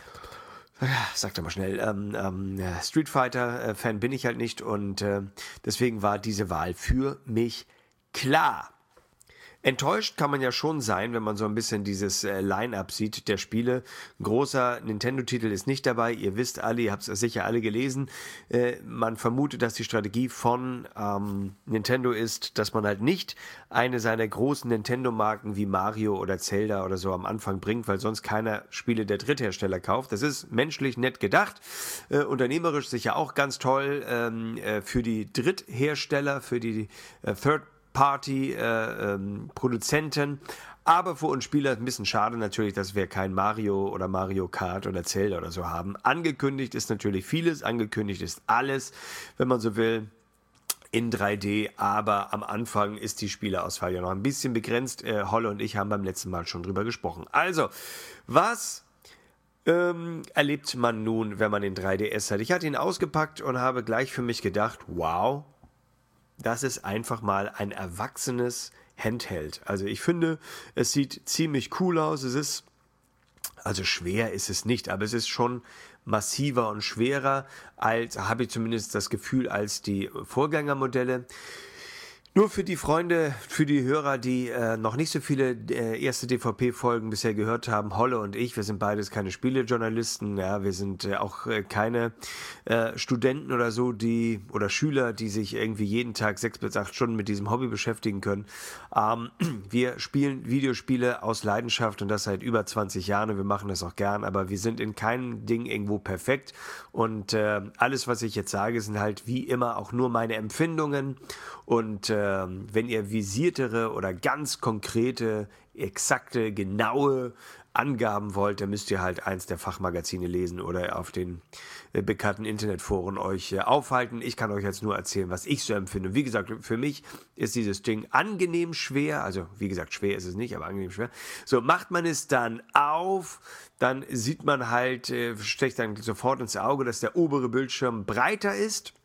Speaker 1: Sag doch mal schnell, ähm, ähm, Street Fighter-Fan bin ich halt nicht und äh, deswegen war diese Wahl für mich klar. Enttäuscht kann man ja schon sein, wenn man so ein bisschen dieses äh, Line-Up sieht der Spiele. Ein großer Nintendo-Titel ist nicht dabei. Ihr wisst alle, ihr habt es sicher alle gelesen. Äh, man vermutet, dass die Strategie von ähm, Nintendo ist, dass man halt nicht eine seiner großen Nintendo-Marken wie Mario oder Zelda oder so am Anfang bringt, weil sonst keiner Spiele der Dritthersteller kauft. Das ist menschlich nett gedacht. Äh, unternehmerisch sicher auch ganz toll ähm, äh, für die Dritthersteller, für die äh, Third Party-Produzenten, äh, ähm, aber für uns Spieler ein bisschen schade natürlich, dass wir kein Mario oder Mario Kart oder Zelda oder so haben. Angekündigt ist natürlich vieles, angekündigt ist alles, wenn man so will, in drei D, aber am Anfang ist die Spielerauswahl ja noch ein bisschen begrenzt. Äh, Holle und ich haben beim letzten Mal schon drüber gesprochen. Also, was ähm, erlebt man nun, wenn man den drei D S hat? Ich hatte ihn ausgepackt und habe gleich für mich gedacht, wow, das ist einfach mal ein erwachsenes Handheld. Also ich finde, es sieht ziemlich cool aus. Es ist, also schwer ist es nicht, aber es ist schon massiver und schwerer, als, habe ich zumindest das Gefühl, als die Vorgängermodelle. Nur für die Freunde, für die Hörer, die äh, noch nicht so viele äh, erste D V P-Folgen bisher gehört haben, Holle und ich, wir sind beides keine Spielejournalisten, ja, wir sind äh, auch äh, keine äh, Studenten oder so, die oder Schüler, die sich irgendwie jeden Tag sechs bis acht Stunden mit diesem Hobby beschäftigen können. Ähm, wir spielen Videospiele aus Leidenschaft und das seit über zwanzig Jahren und wir machen das auch gern, aber wir sind in keinem Ding irgendwo perfekt und äh, alles, was ich jetzt sage, sind halt wie immer auch nur meine Empfindungen und äh, wenn ihr visiertere oder ganz konkrete, exakte, genaue Angaben wollt, dann müsst ihr halt eins der Fachmagazine lesen oder auf den äh, bekannten Internetforen euch äh, aufhalten. Ich kann euch jetzt nur erzählen, was ich so empfinde. Wie gesagt, für mich ist dieses Ding angenehm schwer, also wie gesagt, schwer ist es nicht, aber angenehm schwer. So, macht man es dann auf, dann sieht man halt, äh, stecht dann sofort ins Auge, dass der obere Bildschirm breiter ist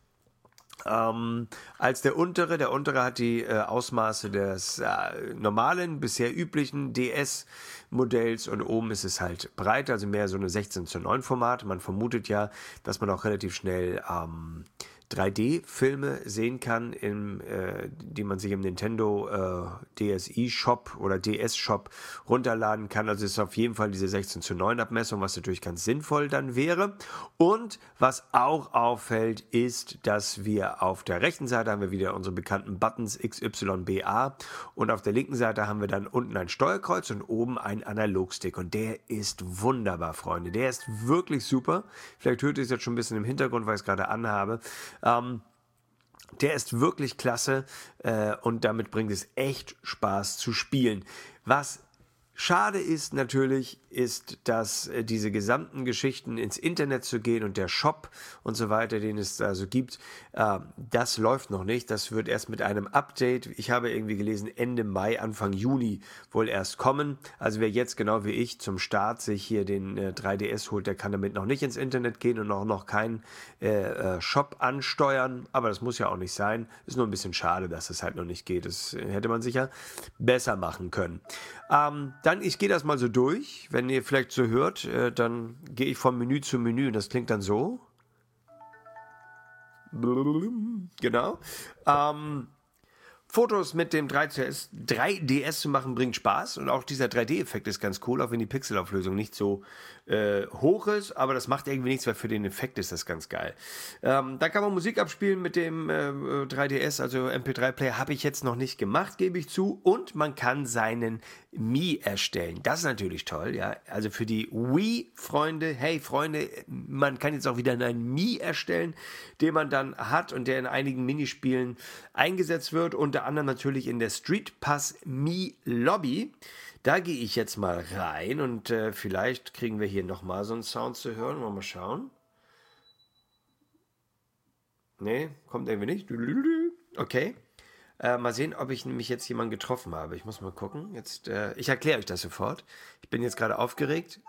Speaker 1: Ähm, als der untere. Der untere hat die äh, Ausmaße des äh, normalen, bisher üblichen D S-Modells und oben ist es halt breiter, also mehr so eine sechzehn zu neun Format. Man vermutet ja, dass man auch relativ schnell ähm, drei D-Filme sehen kann, im, äh, die man sich im Nintendo äh, D S i-Shop oder D S-Shop runterladen kann. Also ist auf jeden Fall diese sechzehn zu neun Abmessung, was natürlich ganz sinnvoll dann wäre. Und was auch auffällt, ist, dass wir auf der rechten Seite haben wir wieder unsere bekannten Buttons X, Y, B, A und auf der linken Seite haben wir dann unten ein Steuerkreuz und oben ein Analogstick und der ist wunderbar, Freunde. Der ist wirklich super. Vielleicht hört ihr es jetzt schon ein bisschen im Hintergrund, weil ich es gerade anhabe. Ähm, der ist wirklich klasse äh, und damit bringt es echt Spaß zu spielen. Was schade ist natürlich, ist, dass äh, diese gesamten Geschichten ins Internet zu gehen und der Shop und so weiter, den es da so gibt, äh, das läuft noch nicht. Das wird erst mit einem Update, ich habe irgendwie gelesen, Ende Mai, Anfang Juni wohl erst kommen. Also wer jetzt genau wie ich zum Start sich hier den äh, drei D S holt, der kann damit noch nicht ins Internet gehen und auch noch keinen äh, äh, Shop ansteuern. Aber das muss ja auch nicht sein. Ist nur ein bisschen schade, dass es halt noch nicht geht. Das äh, hätte man sicher besser machen können. Ähm, dann, ich gehe das mal so durch. Wenn ihr vielleicht so hört, äh, dann gehe ich vom Menü zu Menü und das klingt dann so. Genau. Ähm, Fotos mit dem drei D S zu machen bringt Spaß und auch dieser drei D-Effekt ist ganz cool, auch wenn die Pixelauflösung nicht so äh, hoch ist, aber das macht irgendwie nichts, weil für den Effekt ist das ganz geil. Ähm, da kann man Musik abspielen mit dem äh, drei D S, also M P drei Player habe ich jetzt noch nicht gemacht, gebe ich zu, und man kann seinen Mii erstellen. Das ist natürlich toll, ja. Also für die Wii-Freunde, hey Freunde, man kann jetzt auch wieder einen Mii erstellen, den man dann hat und der in einigen Minispielen eingesetzt wird, unter anderem natürlich in der Street Pass Mii Lobby. Da gehe ich jetzt mal rein und äh, vielleicht kriegen wir hier nochmal so einen Sound zu hören. Wollen wir mal schauen. Nee, kommt irgendwie nicht. Okay. Äh, mal sehen, ob ich nämlich jetzt jemanden getroffen habe. Ich muss mal gucken. Jetzt, äh, ich erkläre euch das sofort. Ich bin jetzt gerade aufgeregt.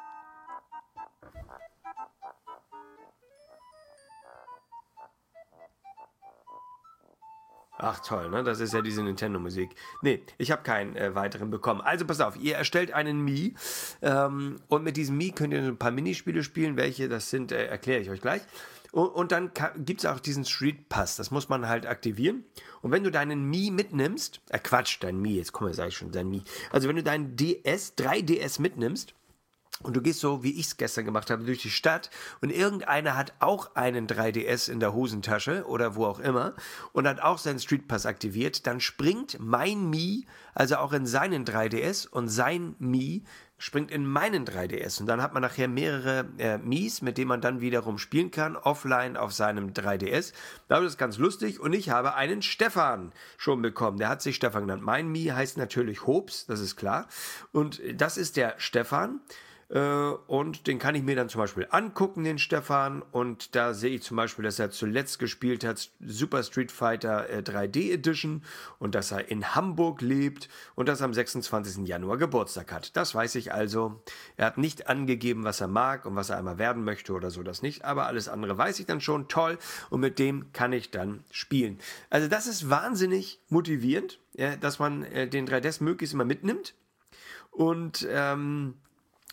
Speaker 1: Ach toll, ne? Das ist ja diese Nintendo-Musik. Nee, ich habe keinen äh, weiteren bekommen. Also pass auf, ihr erstellt einen Mii ähm, und mit diesem Mii könnt ihr ein paar Minispiele spielen. Welche das sind, äh, erkläre ich euch gleich. Und, und dann gibt es auch diesen Street Pass. Das muss man halt aktivieren. Und wenn du deinen Mii mitnimmst, äh Quatsch, dein Mii, jetzt komm, sag ich schon, dein Mii. Also wenn du deinen D S, drei D S mitnimmst, und du gehst so, wie ich es gestern gemacht habe, durch die Stadt und irgendeiner hat auch einen drei D S in der Hosentasche oder wo auch immer und hat auch seinen Street Pass aktiviert, dann springt mein Mii also auch in seinen drei D S und sein Mii springt in meinen drei D S und dann hat man nachher mehrere äh, Miis, mit denen man dann wiederum spielen kann, offline auf seinem drei D S. Das ist ganz lustig und ich habe einen Stefan schon bekommen. Der hat sich Stefan genannt. Mein Mii heißt natürlich Hobbs, das ist klar. Und das ist der Stefan. Und den kann ich mir dann zum Beispiel angucken, den Stefan. Und da sehe ich zum Beispiel, dass er zuletzt gespielt hat Super Street Fighter drei D Edition und dass er in Hamburg lebt und dass er am sechsundzwanzigsten Januar Geburtstag hat. Das weiß ich also. Er hat nicht angegeben, was er mag und was er einmal werden möchte oder so, das nicht. Aber alles andere weiß ich dann schon. Toll. Und mit dem kann ich dann spielen. Also das ist wahnsinnig motivierend, dass man den drei D S möglichst immer mitnimmt. Und ähm,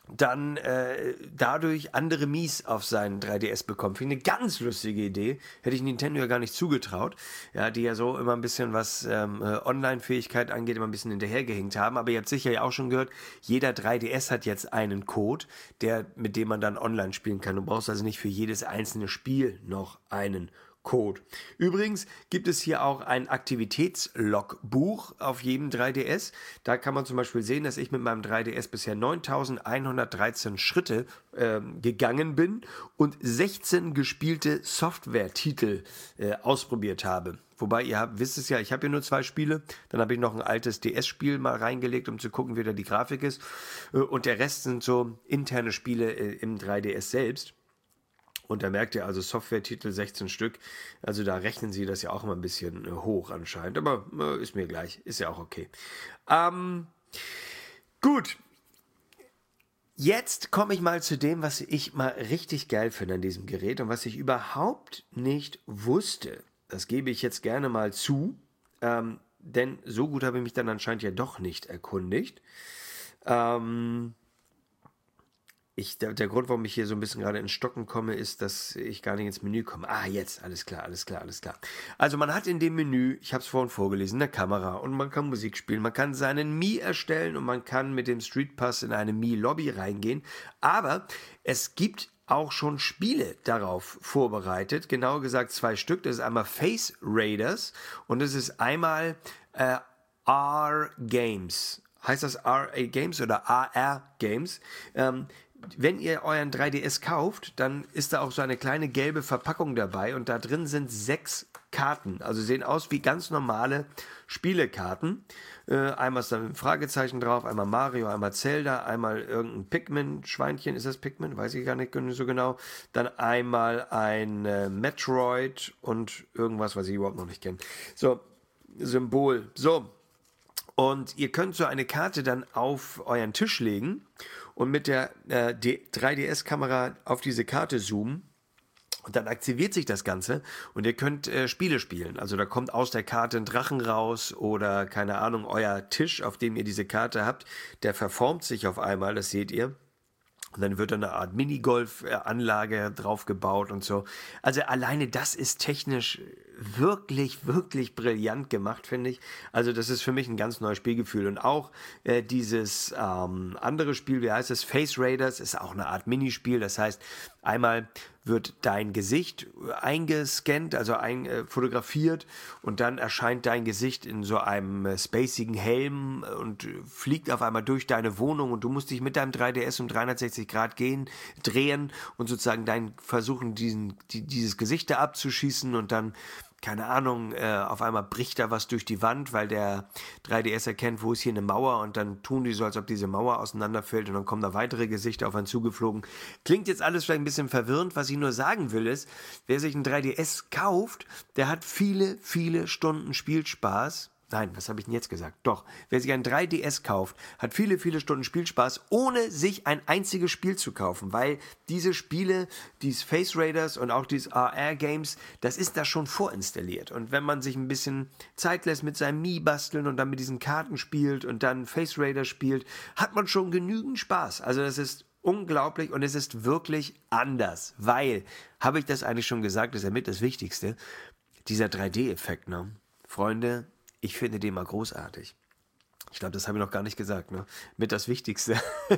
Speaker 1: dann äh, dadurch andere Mies auf seinen drei D S bekommt. Finde ich eine ganz lustige Idee. Hätte ich Nintendo ja gar nicht zugetraut. Ja, die ja so immer ein bisschen, was ähm, äh, Online-Fähigkeit angeht, immer ein bisschen hinterhergehängt haben. Aber ihr habt sicher ja auch schon gehört, jeder drei D S hat jetzt einen Code, der, mit dem man dann online spielen kann. Du brauchst also nicht für jedes einzelne Spiel noch einen Code. Übrigens gibt es hier auch ein Aktivitätslogbuch auf jedem drei D S. Da kann man zum Beispiel sehen, dass ich mit meinem drei D S bisher neuntausendeinhundertdreizehn Schritte äh, gegangen bin und sechzehn gespielte Software-Titel äh, ausprobiert habe. Wobei, ihr habt, wisst es ja, ich habe hier nur zwei Spiele. Dann habe ich noch ein altes D S-Spiel mal reingelegt, um zu gucken, wie da die Grafik ist. Äh, und der Rest sind so interne Spiele äh, im drei D S selbst. Und da merkt ihr also Software-Titel sechzehn Stück. Also da rechnen sie das ja auch immer ein bisschen äh, hoch anscheinend. Aber äh, ist mir gleich. Ist ja auch okay. Ähm, gut. Jetzt komme ich mal zu dem, was ich mal richtig geil finde an diesem Gerät und was ich überhaupt nicht wusste. Das gebe ich jetzt gerne mal zu. Ähm, denn so gut habe ich mich dann anscheinend ja doch nicht erkundigt. Ähm... Ich, der, der Grund, warum ich hier so ein bisschen gerade ins Stocken komme, ist, dass ich gar nicht ins Menü komme. Ah, jetzt, alles klar, alles klar, alles klar. Also man hat in dem Menü, ich habe es vorhin vorgelesen, eine Kamera und man kann Musik spielen, man kann seinen Mii erstellen und man kann mit dem Street Pass in eine Mii-Lobby reingehen. Aber es gibt auch schon Spiele darauf vorbereitet, genauer gesagt zwei Stück. Das ist einmal Face Raiders und das ist einmal äh, R Games. Heißt das R A Games oder A R Games? Ähm, Wenn ihr euren drei D S kauft, dann ist da auch so eine kleine gelbe Verpackung dabei und da drin sind sechs Karten. Also sehen aus wie ganz normale Spielekarten. Äh, einmal ist da ein Fragezeichen drauf, einmal Mario, einmal Zelda, einmal irgendein Pikmin-Schweinchen. Ist das Pikmin? Weiß ich gar nicht so genau. Dann einmal ein äh, Metroid und irgendwas, was ich überhaupt noch nicht kenne. So, Symbol. So. Und ihr könnt so eine Karte dann auf euren Tisch legen und mit der äh, drei D S-Kamera auf diese Karte zoomen. Und dann aktiviert sich das Ganze und ihr könnt äh, Spiele spielen. Also da kommt aus der Karte ein Drachen raus oder, keine Ahnung, euer Tisch, auf dem ihr diese Karte habt, der verformt sich auf einmal, das seht ihr. Und dann wird da eine Art Minigolf-Anlage drauf gebaut und so. Also alleine das ist technisch wirklich, wirklich brillant gemacht, finde ich. Also das ist für mich ein ganz neues Spielgefühl. Und auch äh, dieses ähm, andere Spiel, wie heißt es, Face Raiders, ist auch eine Art Minispiel. Das heißt, einmal wird dein Gesicht eingescannt, also ein, äh, fotografiert und dann erscheint dein Gesicht in so einem äh, spacigen Helm und äh, fliegt auf einmal durch deine Wohnung und du musst dich mit deinem drei D S um dreihundertsechzig Grad gehen, drehen und sozusagen dein versuchen, diesen, die, dieses Gesicht da abzuschießen und dann keine Ahnung, äh, auf einmal bricht da was durch die Wand, weil der drei D S erkennt, wo ist hier eine Mauer und dann tun die so, als ob diese Mauer auseinanderfällt und dann kommen da weitere Gesichter auf einen zugeflogen. Klingt jetzt alles vielleicht ein bisschen verwirrend, was ich nur sagen will ist, wer sich ein drei D S kauft, der hat viele, viele Stunden Spielspaß. Nein, was habe ich denn jetzt gesagt? Doch, wer sich ein drei D S kauft, hat viele, viele Stunden Spielspaß, ohne sich ein einziges Spiel zu kaufen, weil diese Spiele, dieses Face Raiders und auch dieses R R Games, das ist da schon vorinstalliert. Und wenn man sich ein bisschen Zeit lässt mit seinem Mii basteln und dann mit diesen Karten spielt und dann Face Raiders spielt, hat man schon genügend Spaß. Also das ist unglaublich und es ist wirklich anders, weil, habe ich das eigentlich schon gesagt, das ist ja mit das Wichtigste, dieser drei D-Effekt, ne? Freunde, ich finde den mal großartig. Ich glaube, das habe ich noch gar nicht gesagt, ne? Mit das Wichtigste.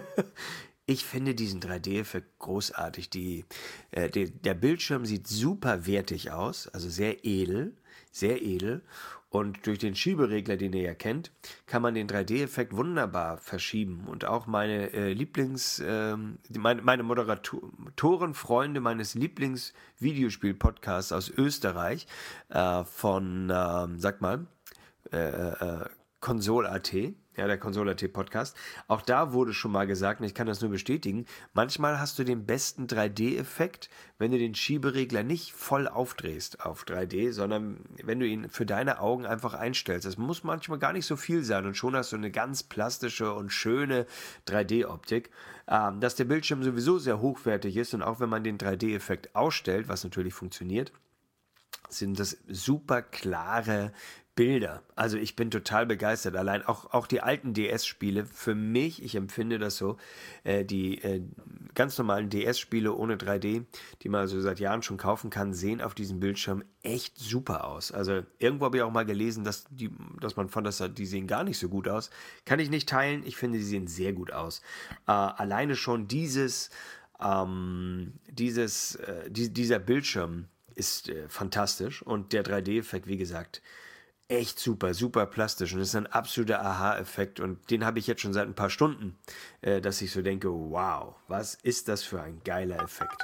Speaker 1: Ich finde diesen drei D-Effekt großartig. Die, äh, die, der Bildschirm sieht super wertig aus, also sehr edel, sehr edel. Und durch den Schieberegler, den ihr ja kennt, kann man den drei D-Effekt wunderbar verschieben. Und auch meine äh, Lieblings, äh, meine, meine Moderatorenfreunde meines Lieblings-Videospiel-Podcasts aus Österreich, äh, von, äh, sag mal, äh, äh, Konsole Punkt A T, ja, der Konsole Punkt A T Podcast. Auch da wurde schon mal gesagt, und ich kann das nur bestätigen, manchmal hast du den besten drei D-Effekt, wenn du den Schieberegler nicht voll aufdrehst auf drei D, sondern wenn du ihn für deine Augen einfach einstellst. Das muss manchmal gar nicht so viel sein und schon hast du eine ganz plastische und schöne drei D-Optik. Ähm, dass der Bildschirm sowieso sehr hochwertig ist und auch wenn man den drei D-Effekt ausstellt, was natürlich funktioniert, sind das super klare Bilder. Also ich bin total begeistert. Allein auch, auch die alten D S-Spiele, für mich, ich empfinde das so, äh, die äh, ganz normalen D S-Spiele ohne drei D, die man also seit Jahren schon kaufen kann, sehen auf diesem Bildschirm echt super aus. Also irgendwo habe ich auch mal gelesen, dass, die, dass man fand, dass die sehen gar nicht so gut aus. Kann ich nicht teilen. Ich finde, die sehen sehr gut aus. Äh, alleine schon dieses, ähm, dieses, äh, die, dieser Bildschirm ist äh, fantastisch und der drei D-Effekt, wie gesagt, echt super, super plastisch und ist ein absoluter Aha-Effekt und den habe ich jetzt schon seit ein paar Stunden, äh, dass ich so denke, wow, was ist das für ein geiler Effekt.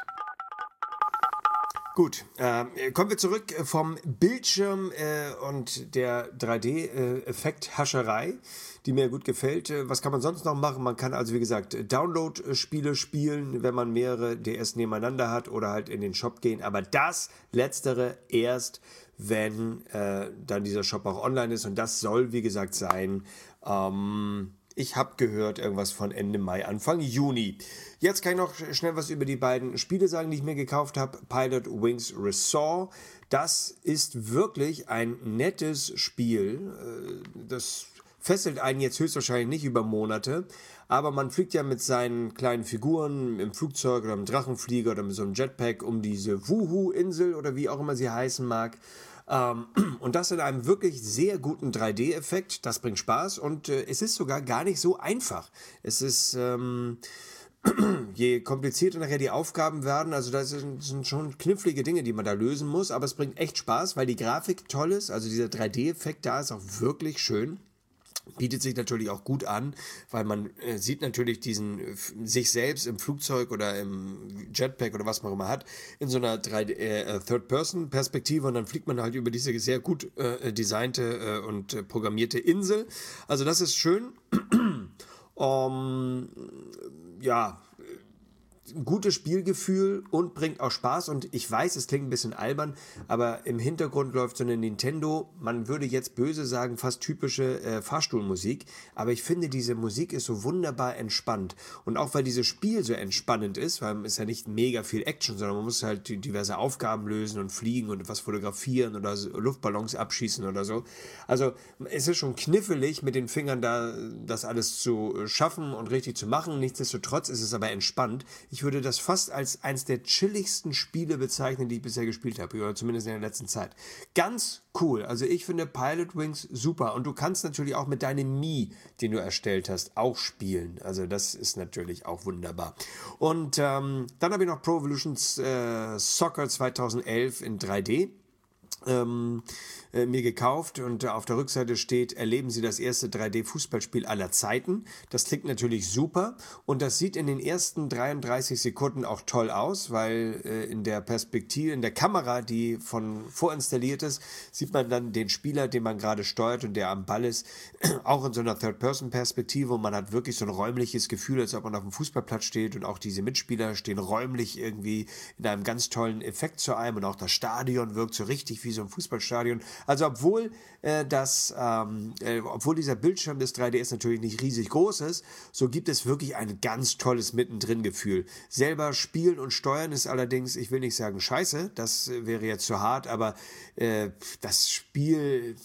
Speaker 1: Gut, äh, kommen wir zurück vom Bildschirm äh, und der drei D-Effekt-Hascherei, die mir gut gefällt. Was kann man sonst noch machen? Man kann also, wie gesagt, Download-Spiele spielen, wenn man mehrere D S nebeneinander hat oder halt in den Shop gehen. Aber das Letztere erst, wenn äh, dann dieser Shop auch online ist. Und das soll, wie gesagt, sein, ähm, ich habe gehört, irgendwas von Ende Mai, Anfang Juni. Jetzt kann ich noch schnell was über die beiden Spiele sagen, die ich mir gekauft habe. Pilot Wings Resort. Das ist wirklich ein nettes Spiel. Das fesselt einen jetzt höchstwahrscheinlich nicht über Monate, aber man fliegt ja mit seinen kleinen Figuren im Flugzeug oder im Drachenflieger oder mit so einem Jetpack um diese Wuhu-Insel oder wie auch immer sie heißen mag. Ähm, und das in einem wirklich sehr guten drei D-Effekt. Das bringt Spaß und äh, es ist sogar gar nicht so einfach. Es ist, ähm, je komplizierter nachher die Aufgaben werden, also das sind, sind schon knifflige Dinge, die man da lösen muss, aber es bringt echt Spaß, weil die Grafik toll ist. Also dieser drei D-Effekt da ist auch wirklich schön. Bietet sich natürlich auch gut an, weil man äh, sieht natürlich diesen äh, sich selbst im Flugzeug oder im Jetpack oder was man immer hat, in so einer äh, Third-Person-Perspektive und dann fliegt man halt über diese sehr gut äh, designte äh, und äh, programmierte Insel. Also das ist schön. um, ja, ein gutes Spielgefühl und bringt auch Spaß und ich weiß, es klingt ein bisschen albern, aber im Hintergrund läuft so eine Nintendo, man würde jetzt böse sagen, fast typische äh, Fahrstuhlmusik, aber ich finde, diese Musik ist so wunderbar entspannt und auch weil dieses Spiel so entspannend ist, weil es ja nicht mega viel Action, sondern man muss halt diverse Aufgaben lösen und fliegen und was fotografieren oder Luftballons abschießen oder so. Also es ist schon knifflig mit den Fingern da das alles zu schaffen und richtig zu machen, nichtsdestotrotz ist es aber entspannt. Ich würde das fast als eins der chilligsten Spiele bezeichnen, die ich bisher gespielt habe, oder zumindest in der letzten Zeit. Ganz cool. Also ich finde Pilot Wings super. Und du kannst natürlich auch mit deinem Mii, den du erstellt hast, auch spielen. Also das ist natürlich auch wunderbar. Und ähm, dann habe ich noch Pro Evolution äh, Soccer zweitausendelf in drei D. Ähm, äh, mir gekauft und äh, auf der Rückseite steht, erleben Sie das erste drei D-Fußballspiel aller Zeiten. Das klingt natürlich super und das sieht in den ersten dreiunddreißig Sekunden auch toll aus, weil äh, in der Perspektive, in der Kamera, die von vorinstalliert ist, sieht man dann den Spieler, den man gerade steuert und der am Ball ist, auch in so einer Third-Person-Perspektive und man hat wirklich so ein räumliches Gefühl, als ob man auf dem Fußballplatz steht und auch diese Mitspieler stehen räumlich irgendwie in einem ganz tollen Effekt zu einem und auch das Stadion wirkt so richtig wie so ein Fußballstadion. Also obwohl äh, das, ähm, äh, obwohl dieser Bildschirm des drei D S natürlich nicht riesig groß ist, so gibt es wirklich ein ganz tolles Mittendrin-Gefühl. Selber spielen und steuern ist allerdings, ich will nicht sagen scheiße, das äh, wäre jetzt zu hart, aber äh, das Spiel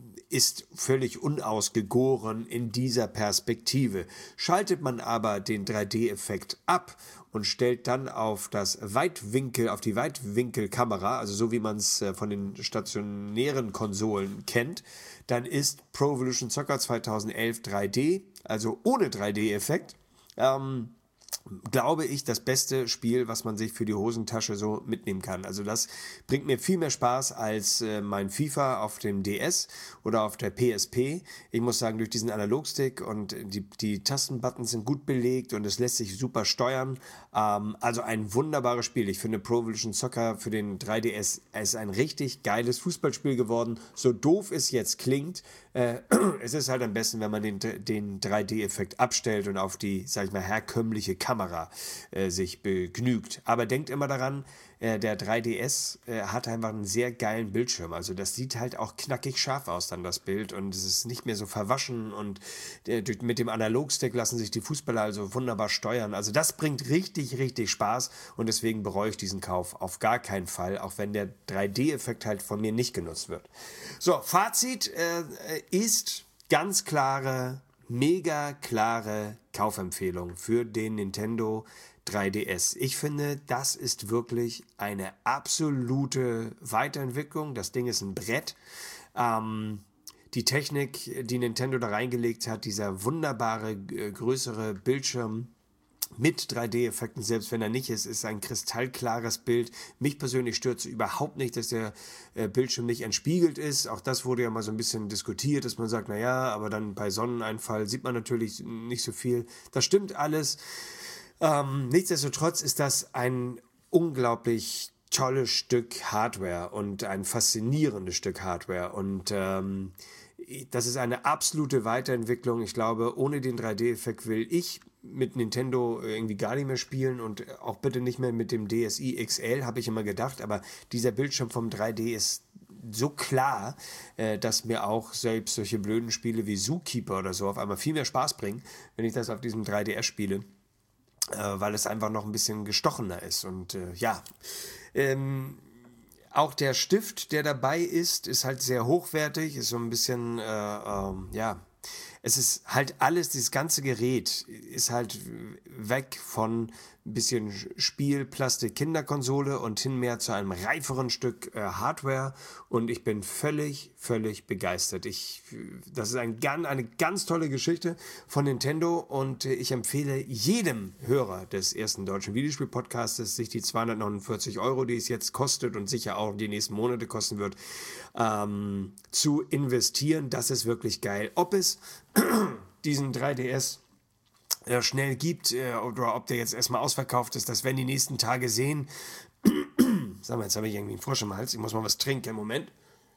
Speaker 1: ist völlig unausgegoren in dieser Perspektive. Schaltet man aber den drei D-Effekt ab und stellt dann auf das Weitwinkel, auf die Weitwinkelkamera, also so wie man es von den stationären Konsolen kennt, dann ist Pro Evolution Soccer zweitausendelf drei D, also ohne drei D-Effekt, ähm, glaube ich, das beste Spiel, was man sich für die Hosentasche so mitnehmen kann. Also das bringt mir viel mehr Spaß als äh, mein FIFA auf dem D S oder auf der P S P. Ich muss sagen, durch diesen Analogstick und die, die Tastenbuttons sind gut belegt und es lässt sich super steuern. Ähm, also ein wunderbares Spiel. Ich finde Pro Evolution Soccer für den drei D S ist ein richtig geiles Fußballspiel geworden. So doof es jetzt klingt, äh, es ist halt am besten, wenn man den, den drei D-Effekt abstellt und auf die, sag ich mal, herkömmliche Kamera äh, sich begnügt. Aber denkt immer daran, äh, der drei D S äh, hat einfach einen sehr geilen Bildschirm. Also das sieht halt auch knackig scharf aus dann, das Bild. Und es ist nicht mehr so verwaschen. Und äh, mit dem Analogstick lassen sich die Fußballer also wunderbar steuern. Also das bringt richtig, richtig Spaß. Und deswegen bereue ich diesen Kauf auf gar keinen Fall, auch wenn der drei D-Effekt halt von mir nicht genutzt wird. So, Fazit äh, ist ganz klare, mega klare Kaufempfehlung für den Nintendo drei D S. Ich finde, das ist wirklich eine absolute Weiterentwicklung. Das Ding ist ein Brett. Ähm, die Technik, die Nintendo da reingelegt hat, dieser wunderbare, äh, größere Bildschirm mit drei D-Effekten, selbst wenn er nicht ist, ist ein kristallklares Bild. Mich persönlich stört es überhaupt nicht, dass der äh, Bildschirm nicht entspiegelt ist. Auch das wurde ja mal so ein bisschen diskutiert, dass man sagt, naja, aber dann bei Sonneneinfall sieht man natürlich nicht so viel. Das stimmt alles. Ähm, nichtsdestotrotz ist das ein unglaublich tolles Stück Hardware und ein faszinierendes Stück Hardware. Und ähm, das ist eine absolute Weiterentwicklung. Ich glaube, ohne den drei D-Effekt will ich mit Nintendo irgendwie gar nicht mehr spielen und auch bitte nicht mehr mit dem D S i X L, habe ich immer gedacht. Aber dieser Bildschirm vom drei D ist so klar, äh, dass mir auch selbst solche blöden Spiele wie Zookeeper oder so auf einmal viel mehr Spaß bringen, wenn ich das auf diesem drei D S spiele. Äh, weil es einfach noch ein bisschen gestochener ist. Und äh, ja, ähm, auch der Stift, der dabei ist, ist halt sehr hochwertig, ist so ein bisschen, äh, ähm, ja, es ist halt alles, dieses ganze Gerät ist halt weg von ein bisschen Spiel, Plastik, Kinderkonsole und hin mehr zu einem reiferen Stück äh, Hardware und ich bin völlig, völlig begeistert. Ich, das ist ein, eine ganz tolle Geschichte von Nintendo und ich empfehle jedem Hörer des ersten deutschen Videospiel-Podcastes, sich die zweihundertneunundvierzig Euro, die es jetzt kostet und sicher auch die nächsten Monate kosten wird, ähm, zu investieren. Das ist wirklich geil. Ob es diesen drei D S äh, schnell gibt äh, oder ob der jetzt erstmal ausverkauft ist, das werden die nächsten Tage sehen. Sag mal, jetzt habe ich irgendwie einen Frosch im Hals. Ich muss mal was trinken. Moment.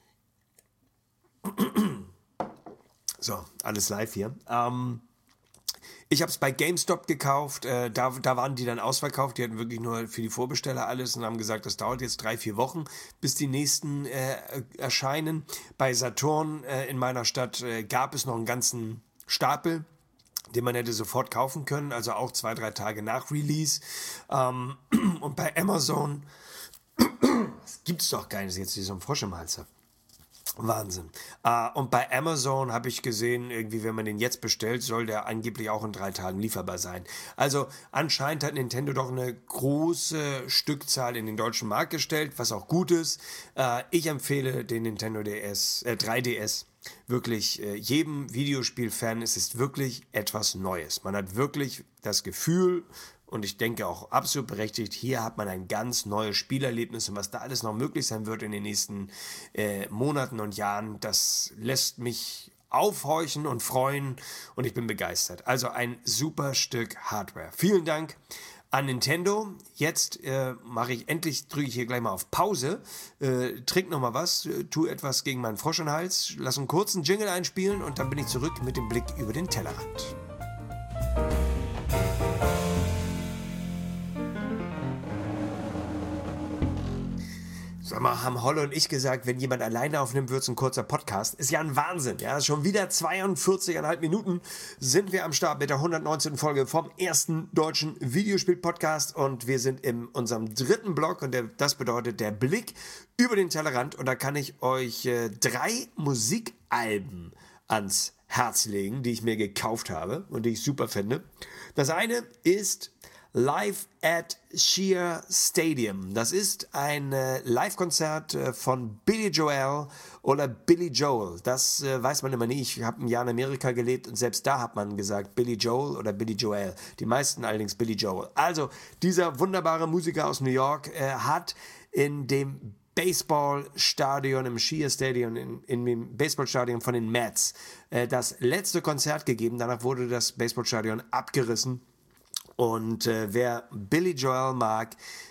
Speaker 1: So, alles live hier. Ähm, ich habe es bei GameStop gekauft. Äh, da, da waren die dann ausverkauft. Die hatten wirklich nur für die Vorbesteller alles und haben gesagt, das dauert jetzt drei, vier Wochen, bis die nächsten äh, erscheinen. Bei Saturn äh, in meiner Stadt äh, gab es noch einen ganzen Stapel, den man hätte sofort kaufen können, also auch zwei, drei Tage nach Release. Ähm, und bei Amazon, das gibt's doch gar nicht, jetzt hier so ein Frosch im Hals. Wahnsinn. Uh, und bei Amazon habe ich gesehen, irgendwie, wenn man den jetzt bestellt, soll der angeblich auch in drei Tagen lieferbar sein. Also anscheinend hat Nintendo doch eine große Stückzahl in den deutschen Markt gestellt, was auch gut ist. Uh, ich empfehle den Nintendo D S, äh, drei D S. Wirklich, äh, jedem Videospielfan ist es wirklich etwas Neues. Man hat wirklich das Gefühl, und ich denke auch absolut berechtigt, hier hat man ein ganz neues Spielerlebnis und was da alles noch möglich sein wird in den nächsten äh, Monaten und Jahren, das lässt mich aufhorchen und freuen und ich bin begeistert. Also ein super Stück Hardware. Vielen Dank an Nintendo. Jetzt äh, mache ich endlich, drücke ich hier gleich mal auf Pause, äh, trink noch mal was, äh, tu etwas gegen meinen Frosch im Hals, lass einen kurzen Jingle einspielen und dann bin ich zurück mit dem Blick über den Tellerrand. Sag mal, haben Holle und ich gesagt, wenn jemand alleine aufnimmt, wird es ein kurzer Podcast. Ist ja ein Wahnsinn, ja. Schon wieder zweiundvierzig Komma fünf Minuten sind wir am Start mit der hundertneunzehnten Folge vom ersten deutschen Videospiel-Podcast und wir sind in unserem dritten Block und der, das bedeutet der Blick über den Tellerrand und da kann ich euch äh, drei Musikalben ans Herz legen, die ich mir gekauft habe und die ich super finde. Das eine ist Live at Shea Stadium. Das ist ein äh, Live-Konzert äh, von Billy Joel oder Billy Joel. Das äh, weiß man immer nie. Ich habe ein Jahr in Amerika gelebt und selbst da hat man gesagt Billy Joel oder Billy Joel. Die meisten allerdings Billy Joel. Also dieser wunderbare Musiker aus New York äh, hat in dem Baseballstadion, im Shea Stadium, in, in dem Baseballstadion von den Mets äh, das letzte Konzert gegeben. Danach wurde das Baseballstadion abgerissen. Und äh, wer Billy Joel mag,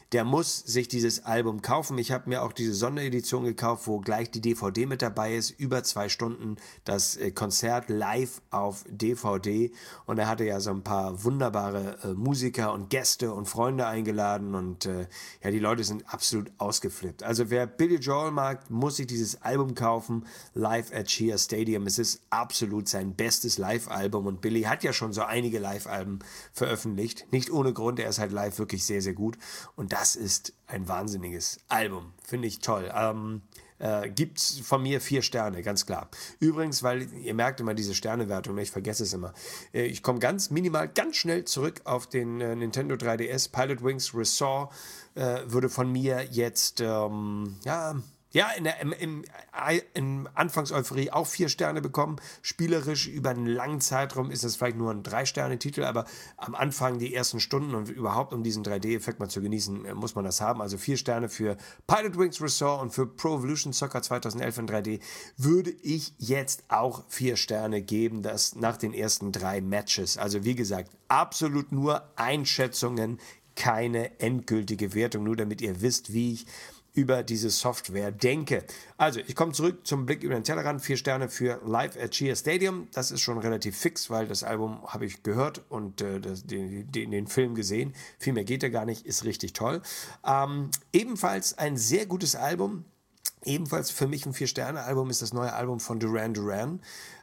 Speaker 1: der muss sich dieses Album kaufen. Ich habe mir auch diese Sonderedition gekauft, wo gleich die D V D mit dabei ist. Über zwei Stunden das äh, Konzert live auf D V D. Und er hatte ja so ein paar wunderbare äh, Musiker und Gäste und Freunde eingeladen. Und äh, ja, die Leute sind absolut ausgeflippt. Also wer Billy Joel mag, muss sich dieses Album kaufen. Live at Shea Stadium. Es ist absolut sein bestes Live-Album. Und Billy hat ja schon so einige Live-Alben veröffentlicht. Nicht ohne Grund, er ist halt live wirklich sehr, sehr gut. Und das ist ein wahnsinniges Album. Finde ich toll. Ähm, äh, gibt's von mir vier Sterne, ganz klar. Übrigens, weil ihr merkt immer diese Sternewertung, ich vergesse es immer. Äh, ich komme ganz minimal, ganz schnell zurück auf den äh, Nintendo drei D S. Pilotwings Resort äh, würde von mir jetzt, ähm, ja... Ja, in der im, im, im Anfangseuphorie auch vier Sterne bekommen. Spielerisch über einen langen Zeitraum ist es vielleicht nur ein Drei-Sterne-Titel, aber am Anfang die ersten Stunden und überhaupt um diesen drei D-Effekt mal zu genießen, muss man das haben. Also vier Sterne für Pilotwings Resort und für Pro Evolution Soccer zweitausendelf in drei D würde ich jetzt auch vier Sterne geben, das nach den ersten drei Matches. Also wie gesagt, absolut nur Einschätzungen, keine endgültige Wertung, nur damit ihr wisst, wie ich über diese Software denke. Also, ich komme zurück zum Blick über den Tellerrand. Vier Sterne für Live at Shea Stadium. Das ist schon relativ fix, weil das Album habe ich gehört und äh, das, den, den, den Film gesehen. Viel mehr geht ja gar nicht, ist richtig toll. Ähm, ebenfalls ein sehr gutes Album. Ebenfalls für mich ein Vier-Sterne-Album ist das neue Album von Duran Duran.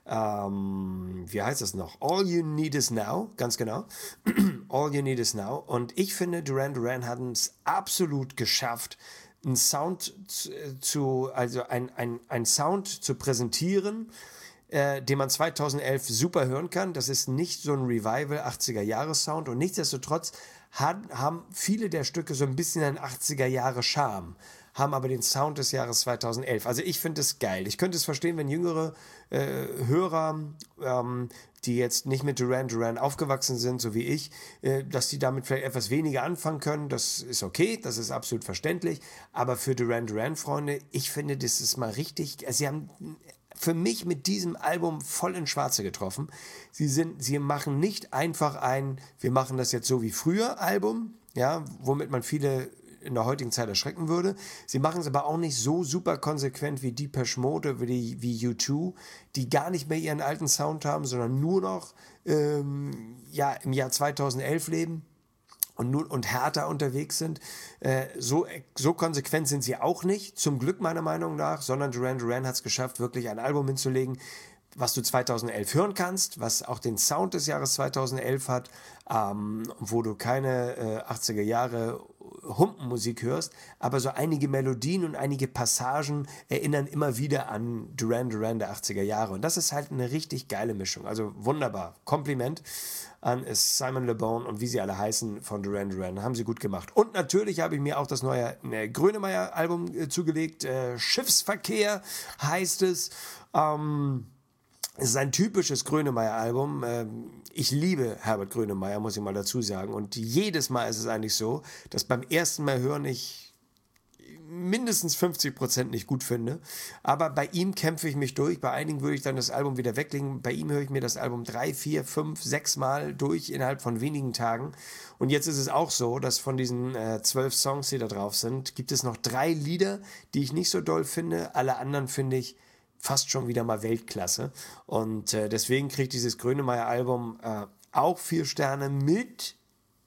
Speaker 1: Ähm, wie heißt das noch? All You Need Is Now, ganz genau. All You Need Is Now. Und ich finde, Duran Duran hat es absolut geschafft, einen Sound zu, also ein, ein, ein Sound zu präsentieren, äh, den man zweitausendelf super hören kann. Das ist nicht so ein Revival achtziger-Jahre-Sound und nichtsdestotrotz hat, haben viele der Stücke so ein bisschen einen achtziger-Jahre-Charme, haben aber den Sound des Jahres zweitausendelf. Also ich finde es geil. Ich könnte es verstehen, wenn jüngere äh, Hörer, ähm, die jetzt nicht mit Duran Duran aufgewachsen sind, so wie ich, äh, dass die damit vielleicht etwas weniger anfangen können. Das ist okay, das ist absolut verständlich. Aber für Duran Duran-Freunde, ich finde, das ist mal richtig. Sie haben für mich mit diesem Album voll ins Schwarze getroffen. Sie sind, sie machen nicht einfach ein, wir machen das jetzt so wie früher Album, ja, womit man viele in der heutigen Zeit erschrecken würde. Sie machen es aber auch nicht so super konsequent wie Depeche Mode, wie, wie U zwei, die gar nicht mehr ihren alten Sound haben, sondern nur noch ähm, ja, im Jahr zweitausendelf leben und, nur, und härter unterwegs sind. Äh, so, so konsequent sind sie auch nicht, zum Glück meiner Meinung nach, sondern Duran Duran hat es geschafft, wirklich ein Album hinzulegen, was du zweitausendelf hören kannst, was auch den Sound des Jahres zweitausendelf hat, ähm, wo du keine äh, achtziger Jahre Humpenmusik hörst, aber so einige Melodien und einige Passagen erinnern immer wieder an Duran Duran der achtziger Jahre. Und das ist halt eine richtig geile Mischung. Also wunderbar. Kompliment an Simon Le Bon und wie sie alle heißen von Duran Duran. Haben sie gut gemacht. Und natürlich habe ich mir auch das neue äh, Grönemeyer-Album äh, zugelegt. Äh, Schiffsverkehr heißt es. Ähm... Es ist ein typisches Grönemeyer-Album. Ich liebe Herbert Grönemeyer, muss ich mal dazu sagen. Und jedes Mal ist es eigentlich so, dass beim ersten Mal hören ich mindestens fünfzig Prozent nicht gut finde. Aber bei ihm kämpfe ich mich durch. Bei einigen würde ich dann das Album wieder weglegen. Bei ihm höre ich mir das Album drei, vier, fünf, sechs Mal durch innerhalb von wenigen Tagen. Und jetzt ist es auch so, dass von diesen äh, zwölf Songs, die da drauf sind, gibt es noch drei Lieder, die ich nicht so doll finde. Alle anderen finde ich fast schon wieder mal Weltklasse. Und äh, deswegen kriegt dieses Grönemeyer-Album äh, auch vier Sterne mit,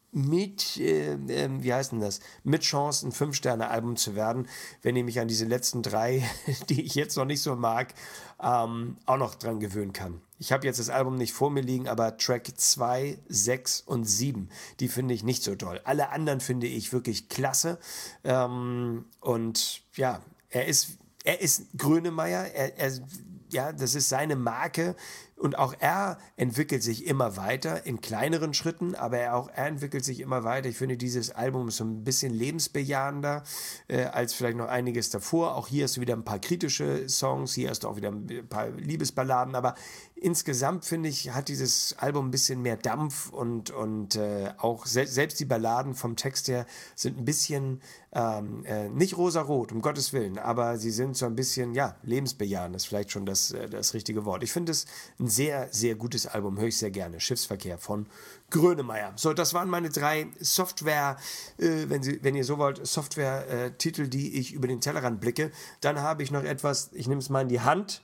Speaker 1: mit äh, äh, wie heißt denn das? Mit Chance, ein Fünf-Sterne-Album zu werden, wenn ich mich an diese letzten drei, die ich jetzt noch nicht so mag, ähm, auch noch dran gewöhnen kann. Ich habe jetzt das Album nicht vor mir liegen, aber Track zwei, sechs und sieben, die finde ich nicht so toll. Alle anderen finde ich wirklich klasse. Ähm, und ja, er ist Er ist Grönemeyer, er, er, ja, das ist seine Marke und auch er entwickelt sich immer weiter in kleineren Schritten, aber er auch er entwickelt sich immer weiter. Ich finde, dieses Album ist so ein bisschen lebensbejahender äh, als vielleicht noch einiges davor. Auch hier hast du wieder ein paar kritische Songs, hier hast du auch wieder ein paar Liebesballaden, aber insgesamt finde ich, hat dieses Album ein bisschen mehr Dampf und, und äh, auch se- selbst die Balladen vom Text her sind ein bisschen ähm, äh, nicht rosarot, um Gottes Willen, aber sie sind so ein bisschen, ja, lebensbejahend, ist vielleicht schon das, äh, das richtige Wort. Ich finde es ein ein sehr, sehr gutes Album, höre ich sehr gerne. Schiffsverkehr von Grönemeyer. So, das waren meine drei Software, äh, wenn, Sie, wenn ihr so wollt, Software-Titel, äh, die ich über den Tellerrand blicke. Dann habe ich noch etwas, ich nehme es mal in die Hand.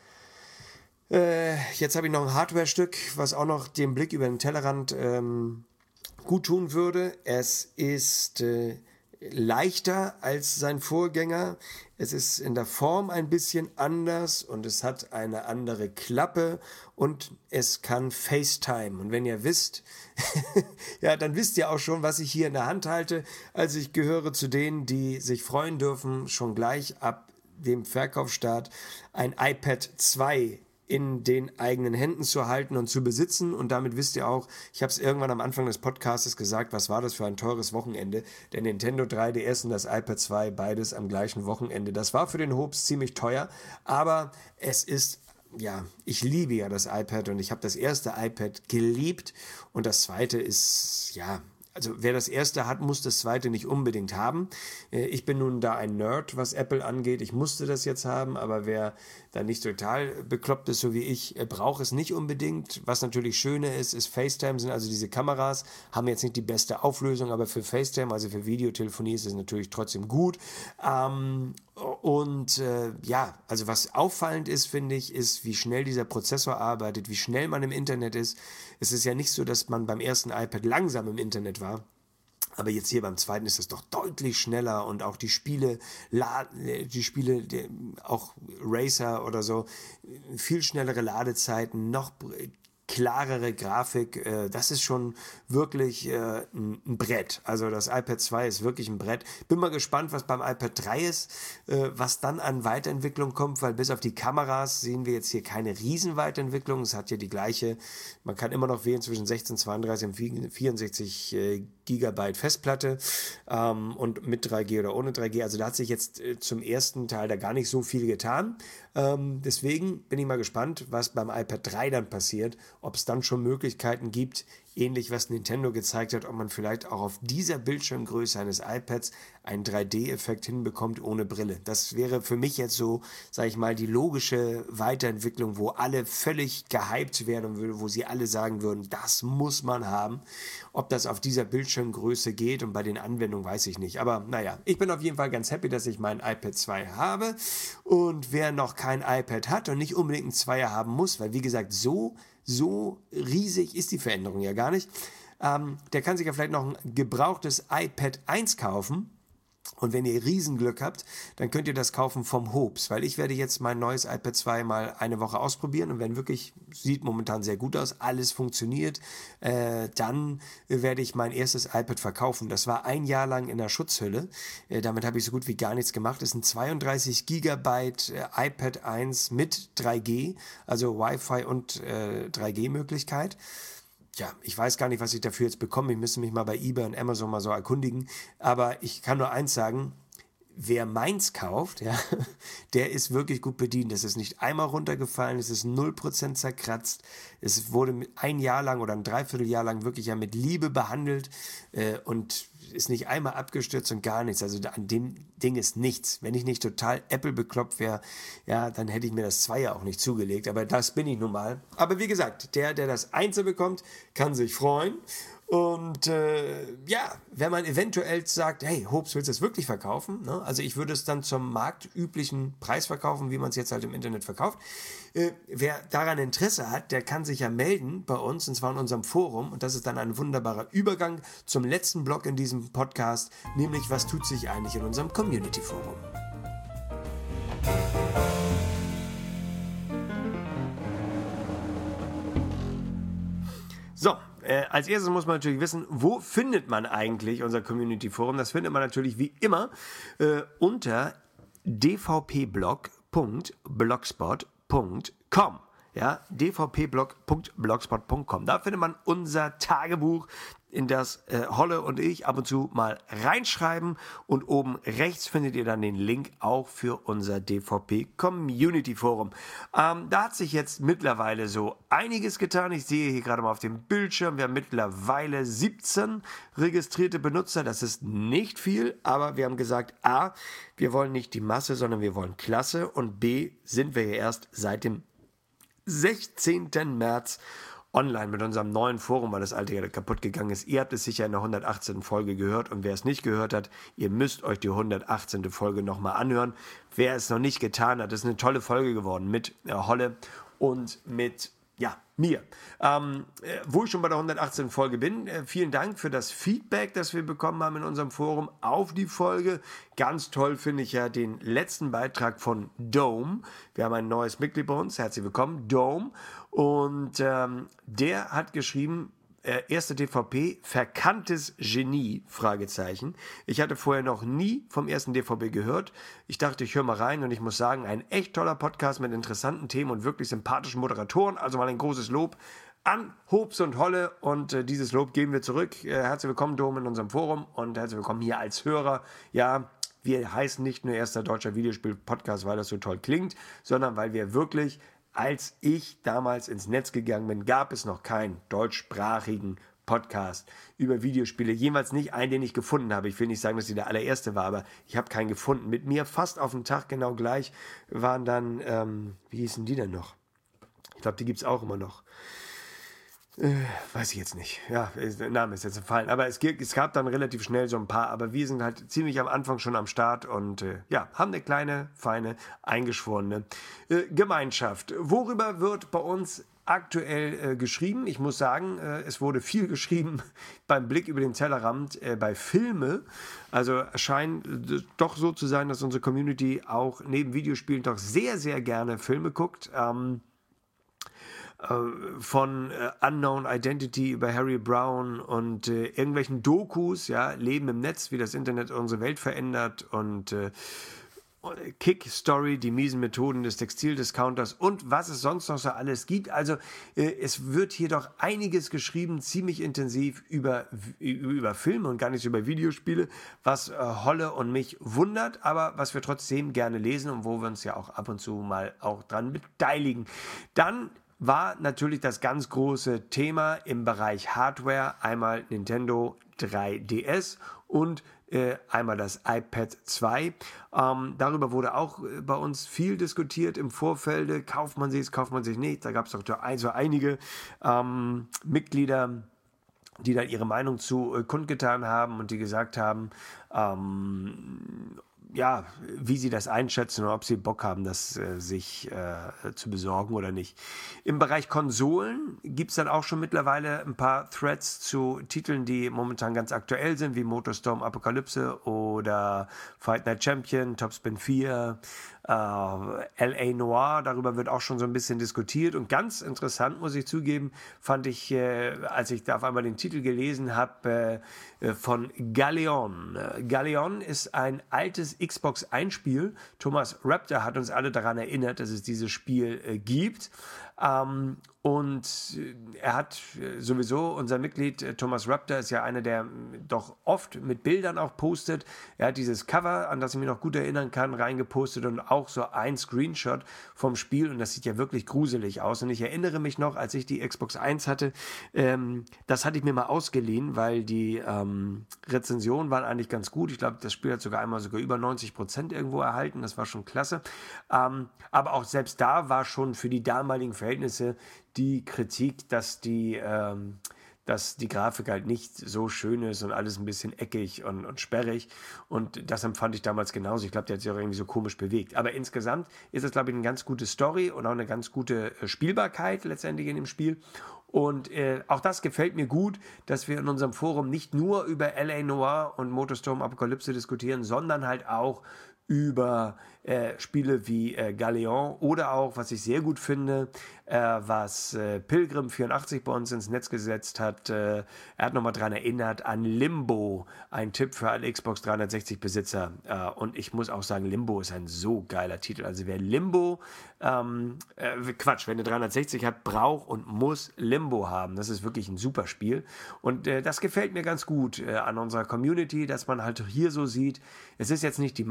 Speaker 1: Äh, jetzt habe ich noch ein Hardware-Stück, was auch noch den Blick über den Tellerrand ähm, gut tun würde. Es ist äh, leichter als sein Vorgänger. Es ist in der Form ein bisschen anders und es hat eine andere Klappe und es kann FaceTime. Und wenn ihr wisst, ja, dann wisst ihr auch schon, was ich hier in der Hand halte. Also ich gehöre zu denen, die sich freuen dürfen, schon gleich ab dem Verkaufsstart ein iPad zwei in den eigenen Händen zu halten und zu besitzen. Und damit wisst ihr auch, ich habe es irgendwann am Anfang des Podcasts gesagt, was war das für ein teures Wochenende. Der Nintendo drei D S und das iPad zwei, beides am gleichen Wochenende. Das war für den Hobbs ziemlich teuer, aber es ist, ja, ich liebe ja das iPad und ich habe das erste iPad geliebt und das zweite ist, ja, also wer das erste hat, muss das zweite nicht unbedingt haben. Ich bin nun da ein Nerd, was Apple angeht. Ich musste das jetzt haben, aber wer da nicht total bekloppt ist, so wie ich, braucht es nicht unbedingt. Was natürlich schöner ist, ist FaceTime, sind also diese Kameras, haben jetzt nicht die beste Auflösung, aber für FaceTime, also für Videotelefonie, ist es natürlich trotzdem gut. Ähm, und äh, ja, also was auffallend ist, finde ich, ist, wie schnell dieser Prozessor arbeitet, wie schnell man im Internet ist. Es ist ja nicht so, dass man beim ersten iPad langsam im Internet war. Aber jetzt hier beim zweiten ist es doch deutlich schneller und auch die Spiele, die Spiele, auch Racer oder so, viel schnellere Ladezeiten, noch klarere Grafik, das ist schon wirklich ein Brett. Also das iPad zwei ist wirklich ein Brett. Bin mal gespannt, was beim iPad drei ist, was dann an Weiterentwicklung kommt, weil bis auf die Kameras sehen wir jetzt hier keine Riesenweiterentwicklung. Es hat ja die gleiche, man kann immer noch wählen zwischen sechzehn, zweiunddreißig und vierundsechzig Gigabyte Festplatte ähm, und mit drei G oder ohne drei G. Also da hat sich jetzt äh, zum ersten Teil da gar nicht so viel getan. Ähm, deswegen bin ich mal gespannt, was beim iPad drei dann passiert, ob es dann schon Möglichkeiten gibt, ähnlich was Nintendo gezeigt hat, ob man vielleicht auch auf dieser Bildschirmgröße eines iPads einen drei D-Effekt hinbekommt ohne Brille. Das wäre für mich jetzt so, sage ich mal, die logische Weiterentwicklung, wo alle völlig gehypt werden, wo sie alle sagen würden, das muss man haben. Ob das auf dieser Bildschirmgröße geht und bei den Anwendungen weiß ich nicht. Aber naja, ich bin auf jeden Fall ganz happy, dass ich mein iPad zwei habe. Und wer noch kein iPad hat und nicht unbedingt ein Zweier haben muss, weil wie gesagt, so So riesig ist die Veränderung ja gar nicht. Ähm, der kann sich ja vielleicht noch ein gebrauchtes iPad eins kaufen. Und wenn ihr Riesenglück habt, dann könnt ihr das kaufen vom Hobbs, weil ich werde jetzt mein neues iPad zwei mal eine Woche ausprobieren und wenn wirklich, sieht momentan sehr gut aus, alles funktioniert, äh, dann werde ich mein erstes iPad verkaufen. Das war ein Jahr lang in der Schutzhülle, äh, damit habe ich so gut wie gar nichts gemacht. Das ist ein zweiunddreißig Gigabyte äh, iPad eins mit drei G, also Wi-Fi und äh, drei G-Möglichkeit. Ja, ich weiß gar nicht, was ich dafür jetzt bekomme. Ich müsste mich mal bei eBay und Amazon mal so erkundigen. Aber ich kann nur eins sagen, wer meins kauft, ja, der ist wirklich gut bedient. Das ist nicht einmal runtergefallen, es ist null Prozent zerkratzt. Es wurde ein Jahr lang oder ein Dreivierteljahr lang wirklich ja mit Liebe behandelt äh, und ist nicht einmal abgestürzt und gar nichts. Also an dem Ding ist nichts. Wenn ich nicht total Apple bekloppt wäre, ja, dann hätte ich mir das Zweier auch nicht zugelegt. Aber das bin ich nun mal. Aber wie gesagt, der, der das Einzel bekommt, kann sich freuen. Und äh, ja, wenn man eventuell sagt, hey, Hobbs, willst du es wirklich verkaufen? Ne? Also ich würde es dann zum marktüblichen Preis verkaufen, wie man es jetzt halt im Internet verkauft. Äh, wer daran Interesse hat, der kann sich ja melden bei uns, und zwar in unserem Forum. Und das ist dann ein wunderbarer Übergang zum letzten Blog in diesem Podcast, nämlich was tut sich eigentlich in unserem Community-Forum. So, äh, als erstes muss man natürlich wissen, wo findet man eigentlich unser Community Forum? Das findet man natürlich wie immer äh, unter d v p blog punkt blogspot punkt com. Ja, d v p blog punkt blogspot punkt com. Da findet man unser Tagebuch, in das äh, Holle und ich ab und zu mal reinschreiben. Und oben rechts findet ihr dann den Link auch für unser D V P Community Forum. Ähm, da hat sich jetzt mittlerweile so einiges getan. Ich sehe hier gerade mal auf dem Bildschirm, wir haben mittlerweile siebzehn registrierte Benutzer. Das ist nicht viel, aber wir haben gesagt, A, wir wollen nicht die Masse, sondern wir wollen Klasse. Und B, sind wir ja erst seit dem sechzehnten März online mit unserem neuen Forum, weil das alte ja kaputt gegangen ist. Ihr habt es sicher in der hundertachtzehnten Folge gehört und wer es nicht gehört hat, ihr müsst euch die hundertachtzehnte Folge nochmal anhören. Wer es noch nicht getan hat, ist eine tolle Folge geworden mit äh, Holle und mit ja, mir. Ähm, äh, wo ich schon bei der hundertachtzehnten Folge bin, äh, vielen Dank für das Feedback, das wir bekommen haben in unserem Forum auf die Folge. Ganz toll finde ich ja den letzten Beitrag von Dome. Wir haben ein neues Mitglied bei uns. Herzlich willkommen, Dome. Und ähm, der hat geschrieben, äh, erste D V P, verkanntes Genie, Fragezeichen. Ich hatte vorher noch nie vom ersten D V P gehört. Ich dachte, ich höre mal rein und ich muss sagen, ein echt toller Podcast mit interessanten Themen und wirklich sympathischen Moderatoren. Also mal ein großes Lob an Hobbs und Holle und äh, dieses Lob geben wir zurück. Äh, herzlich willkommen, Dom, in unserem Forum und herzlich willkommen hier als Hörer. Ja, wir heißen nicht nur erster deutscher Videospiel-Podcast, weil das so toll klingt, sondern weil wir wirklich, als ich damals ins Netz gegangen bin, gab es noch keinen deutschsprachigen Podcast über Videospiele. Jemals nicht einen, den ich gefunden habe. Ich will nicht sagen, dass sie der allererste war, aber ich habe keinen gefunden. Mit mir fast auf den Tag genau gleich waren dann, ähm, wie hießen die denn noch? Ich glaube, die gibt es auch immer noch. Äh, weiß ich jetzt nicht. Ja, der Name ist jetzt entfallen. Aber es, es gab dann relativ schnell so ein paar. Aber wir sind halt ziemlich am Anfang schon am Start und äh, ja, haben eine kleine, feine, eingeschworene äh, Gemeinschaft. Worüber wird bei uns aktuell äh, geschrieben? Ich muss sagen, äh, es wurde viel geschrieben beim Blick über den Tellerrand äh, bei Filme. Also es scheint äh, doch so zu sein, dass unsere Community auch neben Videospielen doch sehr, sehr gerne Filme guckt. Ähm, von äh, Unknown Identity über Harry Brown und äh, irgendwelchen Dokus, ja, Leben im Netz, wie das Internet unsere Welt verändert und äh, Kick Story, die miesen Methoden des Textildiscounters und was es sonst noch so alles gibt. Also äh, es wird hier doch einiges geschrieben, ziemlich intensiv über, über Filme und gar nicht über Videospiele, was äh, Holle und mich wundert, aber was wir trotzdem gerne lesen und wo wir uns ja auch ab und zu mal auch dran beteiligen. Dann war natürlich das ganz große Thema im Bereich Hardware, einmal Nintendo drei D S und äh, einmal das iPad zwei. Ähm, darüber wurde auch äh, bei uns viel diskutiert im Vorfeld. Kauft man sich, kauft man sich nicht? Da gab es doch so einige ähm, Mitglieder, die dann ihre Meinung zu äh, kundgetan haben und die gesagt haben, ähm, ja, wie sie das einschätzen und ob sie Bock haben, das äh, sich äh, zu besorgen oder nicht. Im Bereich Konsolen gibt es dann auch schon mittlerweile ein paar Threads zu Titeln, die momentan ganz aktuell sind, wie MotorStorm Apokalypse oder Fight Night Champion, Topspin vier, äh, L A Noir, darüber wird auch schon so ein bisschen diskutiert und ganz interessant, muss ich zugeben, fand ich, äh, als ich da auf einmal den Titel gelesen habe, äh, von Galleon. Galleon ist ein altes Xbox-Einspiel. Thomas Raptor hat uns alle daran erinnert, dass es dieses Spiel äh, gibt. Ähm, und er hat sowieso, unser Mitglied Thomas Raptor ist ja einer, der doch oft mit Bildern auch postet. Er hat dieses Cover, an das ich mich noch gut erinnern kann, reingepostet und auch so ein Screenshot vom Spiel und das sieht ja wirklich gruselig aus. Und ich erinnere mich noch, als ich die Xbox eins hatte, ähm, das hatte ich mir mal ausgeliehen, weil die ähm, Rezensionen waren eigentlich ganz gut. Ich glaube, das Spiel hat sogar einmal sogar über neunzig Prozent irgendwo erhalten. Das war schon klasse. Ähm, aber auch selbst da war schon für die damaligen Verhältnisse die Kritik, dass die, ähm, dass die Grafik halt nicht so schön ist und alles ein bisschen eckig und, und sperrig. Und das empfand ich damals genauso. Ich glaube, der hat sich auch irgendwie so komisch bewegt. Aber insgesamt ist es, glaube ich, eine ganz gute Story und auch eine ganz gute äh, Spielbarkeit letztendlich in dem Spiel. Und äh, auch das gefällt mir gut, dass wir in unserem Forum nicht nur über L A Noir und MotorStorm Apokalypse diskutieren, sondern halt auch über äh, Spiele wie äh, Galleon oder auch, was ich sehr gut finde, äh, was äh, Pilgrim vierundachtzig bei uns ins Netz gesetzt hat. Äh, er hat nochmal daran erinnert an Limbo, ein Tipp für alle Xbox dreihundertsechzig Besitzer. Äh, und ich muss auch sagen, Limbo ist ein so geiler Titel. Also wer Limbo, ähm, äh, Quatsch, wer eine dreihundertsechzig hat, braucht und muss Limbo haben. Das ist wirklich ein super Spiel. Und äh, das gefällt mir ganz gut äh, an unserer Community, dass man halt hier so sieht, es ist jetzt nicht die Masse und die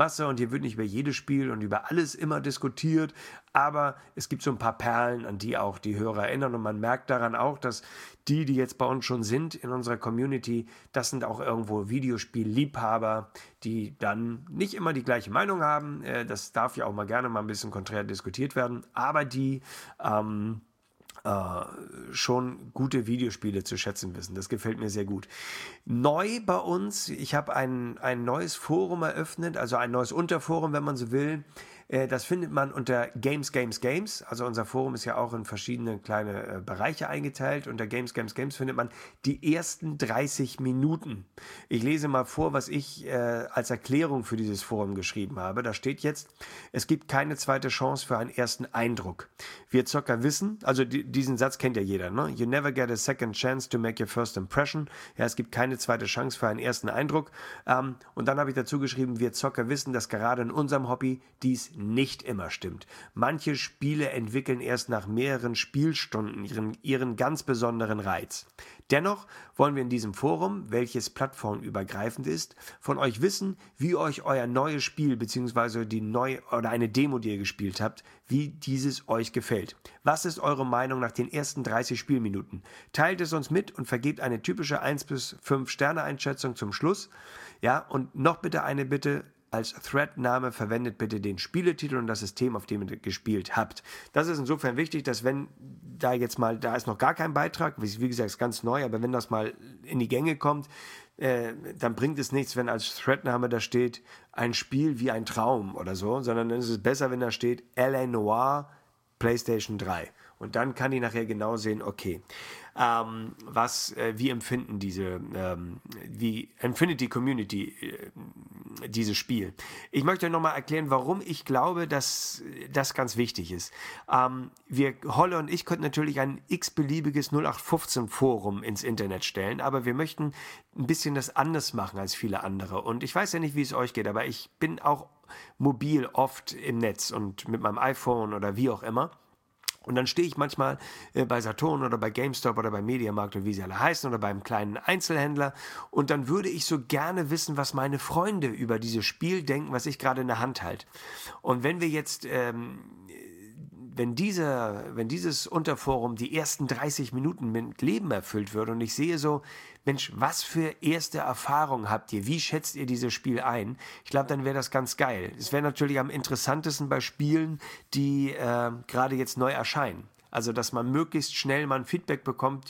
Speaker 1: hier wird nicht über jedes Spiel und über alles immer diskutiert, aber es gibt so ein paar Perlen, an die auch die Hörer erinnern und man merkt daran auch, dass die, die jetzt bei uns schon sind in unserer Community, das sind auch irgendwo Videospielliebhaber, die dann nicht immer die gleiche Meinung haben. Das darf ja auch mal gerne mal ein bisschen konträr diskutiert werden, aber die ähm, äh, schon gute Videospiele zu schätzen wissen. Das gefällt mir sehr gut. Neu bei uns, ich habe ein, ein neues Forum eröffnet, also ein neues Unterforum, wenn man so will. Das findet man unter Games, Games, Games. Also unser Forum ist ja auch in verschiedene kleine äh, Bereiche eingeteilt. Unter Games, Games, Games findet man die ersten dreißig Minuten. Ich lese mal vor, was ich äh, als Erklärung für dieses Forum geschrieben habe. Da steht jetzt, es gibt keine zweite Chance für einen ersten Eindruck. Wir Zocker wissen, also die, diesen Satz kennt ja jeder, ne? You never get a second chance to make your first impression. Ja, es gibt keine zweite Chance für einen ersten Eindruck. Ähm, und dann habe ich dazu geschrieben, wir Zocker wissen, dass gerade in unserem Hobby dies nicht immer stimmt. Manche Spiele entwickeln erst nach mehreren Spielstunden ihren, ihren ganz besonderen Reiz. Dennoch wollen wir in diesem Forum, welches plattformübergreifend ist, von euch wissen, wie euch euer neues Spiel bzw. die neue oder eine Demo, die ihr gespielt habt, wie dieses euch gefällt. Was ist eure Meinung nach den ersten dreißig Spielminuten? Teilt es uns mit und vergebt eine typische eins bis fünf Sterne Einschätzung zum Schluss. Ja, und noch bitte eine Bitte: Als Thread-Name verwendet bitte den Spieletitel und das System, auf dem ihr gespielt habt. Das ist insofern wichtig, dass wenn da jetzt mal, da ist noch gar kein Beitrag, wie gesagt, ist ganz neu, aber wenn das mal in die Gänge kommt, äh, dann bringt es nichts, wenn als Thread-Name da steht, ein Spiel wie ein Traum oder so, sondern dann ist es besser, wenn da steht L A Noire PlayStation drei. Und dann kann ich nachher genau sehen, okay, ähm, was, äh, wie empfinden diese, ähm, wie empfindet die Community äh, dieses Spiel. Ich möchte nochmal erklären, warum ich glaube, dass das ganz wichtig ist. Ähm, wir, Holle und ich, könnten natürlich ein x-beliebiges null acht fünfzehn Forum ins Internet stellen, aber wir möchten ein bisschen das anders machen als viele andere. Und ich weiß ja nicht, wie es euch geht, aber ich bin auch mobil oft im Netz und mit meinem iPhone oder wie auch immer. Und dann stehe ich manchmal äh, bei Saturn oder bei GameStop oder bei Mediamarkt oder wie sie alle heißen oder beim kleinen Einzelhändler und dann würde ich so gerne wissen, was meine Freunde über dieses Spiel denken, was ich gerade in der Hand halte. Und wenn wir jetzt, ähm, wenn, diese, wenn dieses Unterforum die ersten dreißig Minuten mit Leben erfüllt würde und ich sehe so, Mensch, was für erste Erfahrungen habt ihr? Wie schätzt ihr dieses Spiel ein? Ich glaube, dann wäre das ganz geil. Es wäre natürlich am interessantesten bei Spielen, die äh, gerade jetzt neu erscheinen. Also, dass man möglichst schnell mal ein Feedback bekommt,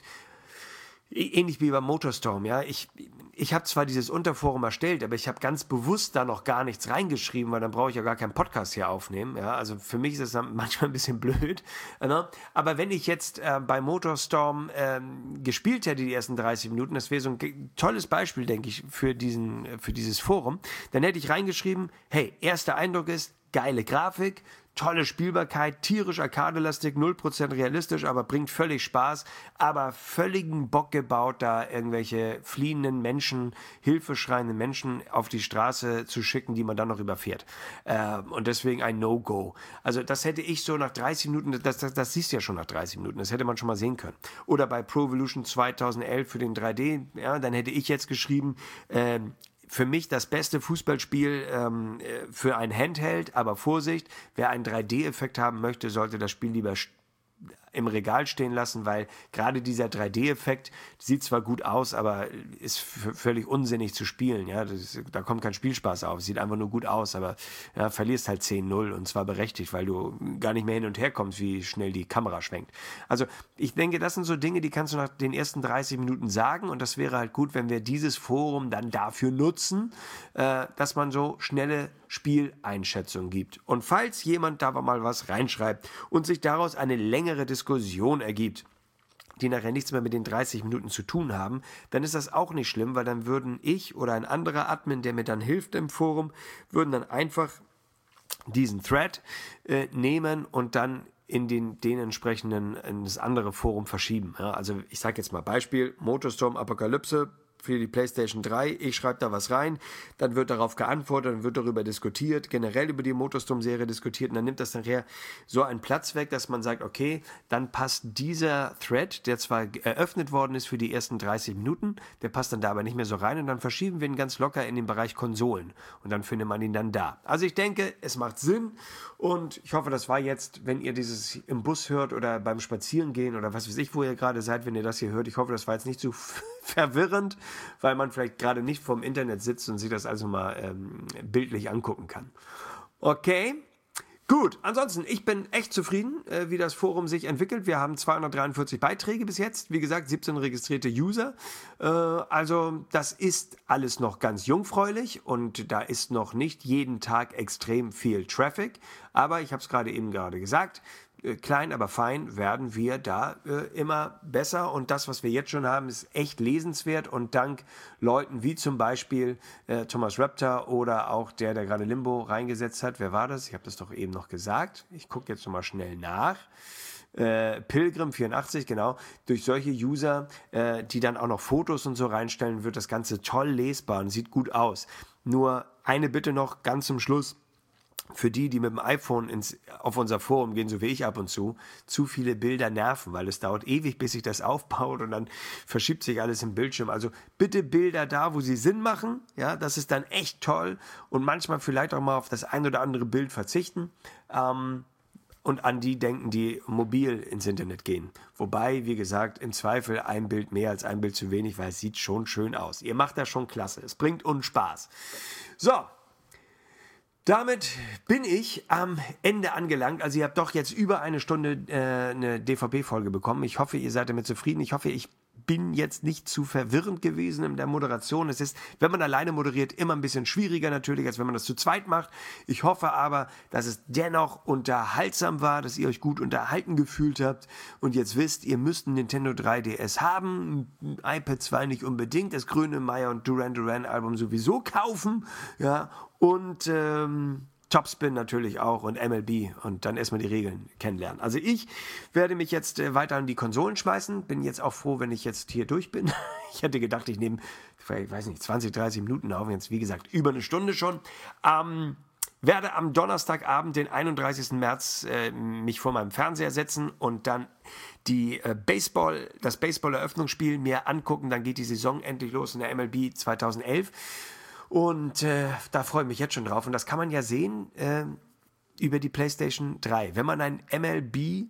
Speaker 1: ähnlich wie beim Motorstorm, ja. Ich, ich habe zwar dieses Unterforum erstellt, aber ich habe ganz bewusst da noch gar nichts reingeschrieben, weil dann brauche ich ja gar keinen Podcast hier aufnehmen, ja. Also für mich ist das manchmal ein bisschen blöd, ne? Aber wenn ich jetzt äh, bei Motorstorm äh, gespielt hätte die ersten dreißig Minuten, das wäre so ein tolles Beispiel, denke ich, für, diesen, für dieses Forum, dann hätte ich reingeschrieben, hey, erster Eindruck ist, geile Grafik, tolle Spielbarkeit, tierisch arkadelastig, null Prozent realistisch, aber bringt völlig Spaß, aber völligen Bock gebaut, da irgendwelche fliehenden Menschen, hilfeschreienden Menschen auf die Straße zu schicken, die man dann noch überfährt. Äh, und deswegen ein No-Go. Also das hätte ich so nach dreißig Minuten, das, das, das siehst du ja schon nach dreißig Minuten, das hätte man schon mal sehen können. Oder bei Pro Evolution zweitausendelf für den drei D, ja, dann hätte ich jetzt geschrieben, äh, für mich das beste Fußballspiel ähm, für ein Handheld, aber Vorsicht, wer einen drei D-Effekt haben möchte, sollte das Spiel lieber im Regal stehen lassen, weil gerade dieser drei D-Effekt sieht zwar gut aus, aber ist f- völlig unsinnig zu spielen. Ja? Das, da kommt kein Spielspaß auf, sieht einfach nur gut aus, aber ja, verlierst halt zehn null und zwar berechtigt, weil du gar nicht mehr hin und her kommst, wie schnell die Kamera schwenkt. Also ich denke, das sind so Dinge, die kannst du nach den ersten dreißig Minuten sagen und das wäre halt gut, wenn wir dieses Forum dann dafür nutzen, äh, dass man so schnelle Spieleinschätzung gibt. Und falls jemand da mal was reinschreibt und sich daraus eine längere Diskussion ergibt, die nachher nichts mehr mit den dreißig Minuten zu tun haben, dann ist das auch nicht schlimm, weil dann würden ich oder ein anderer Admin, der mir dann hilft im Forum, würden dann einfach diesen Thread äh, nehmen und dann in den, den entsprechenden, in das andere Forum verschieben. Ja, also ich sage jetzt mal Beispiel, Motorstorm Apokalypse, für die PlayStation drei. Ich schreibe da was rein, dann wird darauf geantwortet, dann wird darüber diskutiert, generell über die Motorstorm-Serie diskutiert und dann nimmt das nachher so einen Platz weg, dass man sagt, okay, dann passt dieser Thread, der zwar eröffnet worden ist für die ersten dreißig Minuten, der passt dann da aber nicht mehr so rein und dann verschieben wir ihn ganz locker in den Bereich Konsolen und dann findet man ihn dann da. Also ich denke, es macht Sinn und ich hoffe, das war jetzt, wenn ihr dieses im Bus hört oder beim Spazierengehen oder was weiß ich, wo ihr gerade seid, wenn ihr das hier hört, ich hoffe, das war jetzt nicht so verwirrend, weil man vielleicht gerade nicht vorm Internet sitzt und sich das also mal ähm, bildlich angucken kann. Okay, gut. Ansonsten, ich bin echt zufrieden, äh, wie das Forum sich entwickelt. Wir haben zweihundertdreiundvierzig Beiträge bis jetzt. Wie gesagt, siebzehn registrierte User. Äh, also das ist alles noch ganz jungfräulich und da ist noch nicht jeden Tag extrem viel Traffic. Aber ich habe es gerade eben gerade gesagt, klein, aber fein werden wir da äh, immer besser und das, was wir jetzt schon haben, ist echt lesenswert und dank Leuten wie zum Beispiel äh, Thomas Raptor oder auch der, der gerade Limbo reingesetzt hat. Wer war das? Ich habe das doch eben noch gesagt. Ich gucke jetzt nochmal schnell nach. Äh, Pilgrim vierundachtzig, genau. Durch solche User, äh, die dann auch noch Fotos und so reinstellen, wird das Ganze toll lesbar und sieht gut aus. Nur eine Bitte noch ganz zum Schluss. Für die, die mit dem iPhone ins, auf unser Forum gehen, so wie ich ab und zu, zu viele Bilder nerven, weil es dauert ewig, bis sich das aufbaut und dann verschiebt sich alles im Bildschirm. Also bitte Bilder da, wo sie Sinn machen, ja, das ist dann echt toll und manchmal vielleicht auch mal auf das ein oder andere Bild verzichten ähm, und an die denken, die mobil ins Internet gehen. Wobei, wie gesagt, im Zweifel ein Bild mehr als ein Bild zu wenig, weil es sieht schon schön aus. Ihr macht das schon klasse, es bringt uns Spaß. So. Damit bin ich am Ende angelangt. Also ihr habt doch jetzt über eine Stunde äh, eine D V B-Folge bekommen. Ich hoffe, ihr seid damit zufrieden. Ich hoffe, ich bin jetzt nicht zu verwirrend gewesen in der Moderation. Es ist, wenn man alleine moderiert, immer ein bisschen schwieriger natürlich, als wenn man das zu zweit macht. Ich hoffe aber, dass es dennoch unterhaltsam war, dass ihr euch gut unterhalten gefühlt habt und jetzt wisst, ihr müsst ein Nintendo drei D S haben, ein iPad zwei nicht unbedingt, das Grönemeyer und Duran Duran Album sowieso kaufen, ja, und ähm, Topspin natürlich auch und M L B und dann erstmal die Regeln kennenlernen. Also ich werde mich jetzt äh, weiter an die Konsolen schmeißen, bin jetzt auch froh, wenn ich jetzt hier durch bin. Ich hätte gedacht, ich nehme, ich weiß nicht, zwanzig, dreißig Minuten auf, jetzt wie gesagt über eine Stunde schon. Ähm, werde am Donnerstagabend, den einunddreißigsten März, äh, mich vor meinem Fernseher setzen und dann die äh, Baseball, das Baseball-Eröffnungsspiel mir angucken. Dann geht die Saison endlich los in der M L B zweitausendelf. Und äh, da freue ich mich jetzt schon drauf. Und das kann man ja sehen äh, über die PlayStation drei. Wenn man ein M L B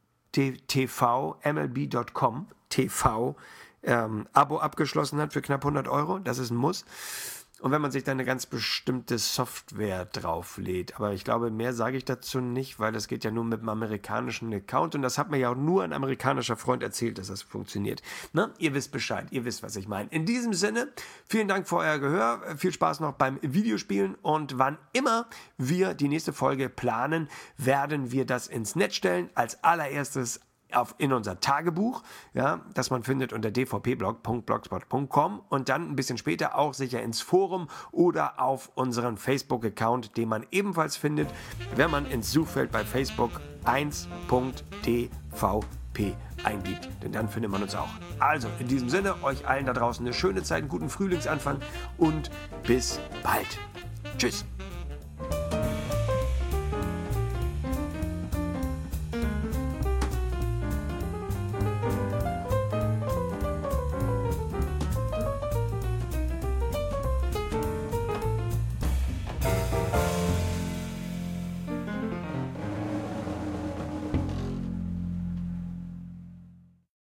Speaker 1: T V, M L B Punkt com T V ähm, Abo abgeschlossen hat für knapp hundert Euro, das ist ein Muss. Und wenn man sich dann eine ganz bestimmte Software drauflädt. Aber ich glaube, mehr sage ich dazu nicht, weil das geht ja nur mit einem amerikanischen Account. Und das hat mir ja auch nur ein amerikanischer Freund erzählt, dass das funktioniert. Na, ihr wisst Bescheid, ihr wisst, was ich meine. In diesem Sinne, vielen Dank für euer Gehör. Viel Spaß noch beim Videospielen. Und wann immer wir die nächste Folge planen, werden wir das ins Netz stellen. Als allererstes auf, in unser Tagebuch, ja, das man findet unter d v p blog punkt blogspot punkt com und dann ein bisschen später auch sicher ins Forum oder auf unseren Facebook-Account, den man ebenfalls findet, wenn man ins Suchfeld bei Facebook eins punkt d v p eingibt, denn dann findet man uns auch. Also, in diesem Sinne, euch allen da draußen eine schöne Zeit, einen guten Frühlingsanfang und bis bald. Tschüss.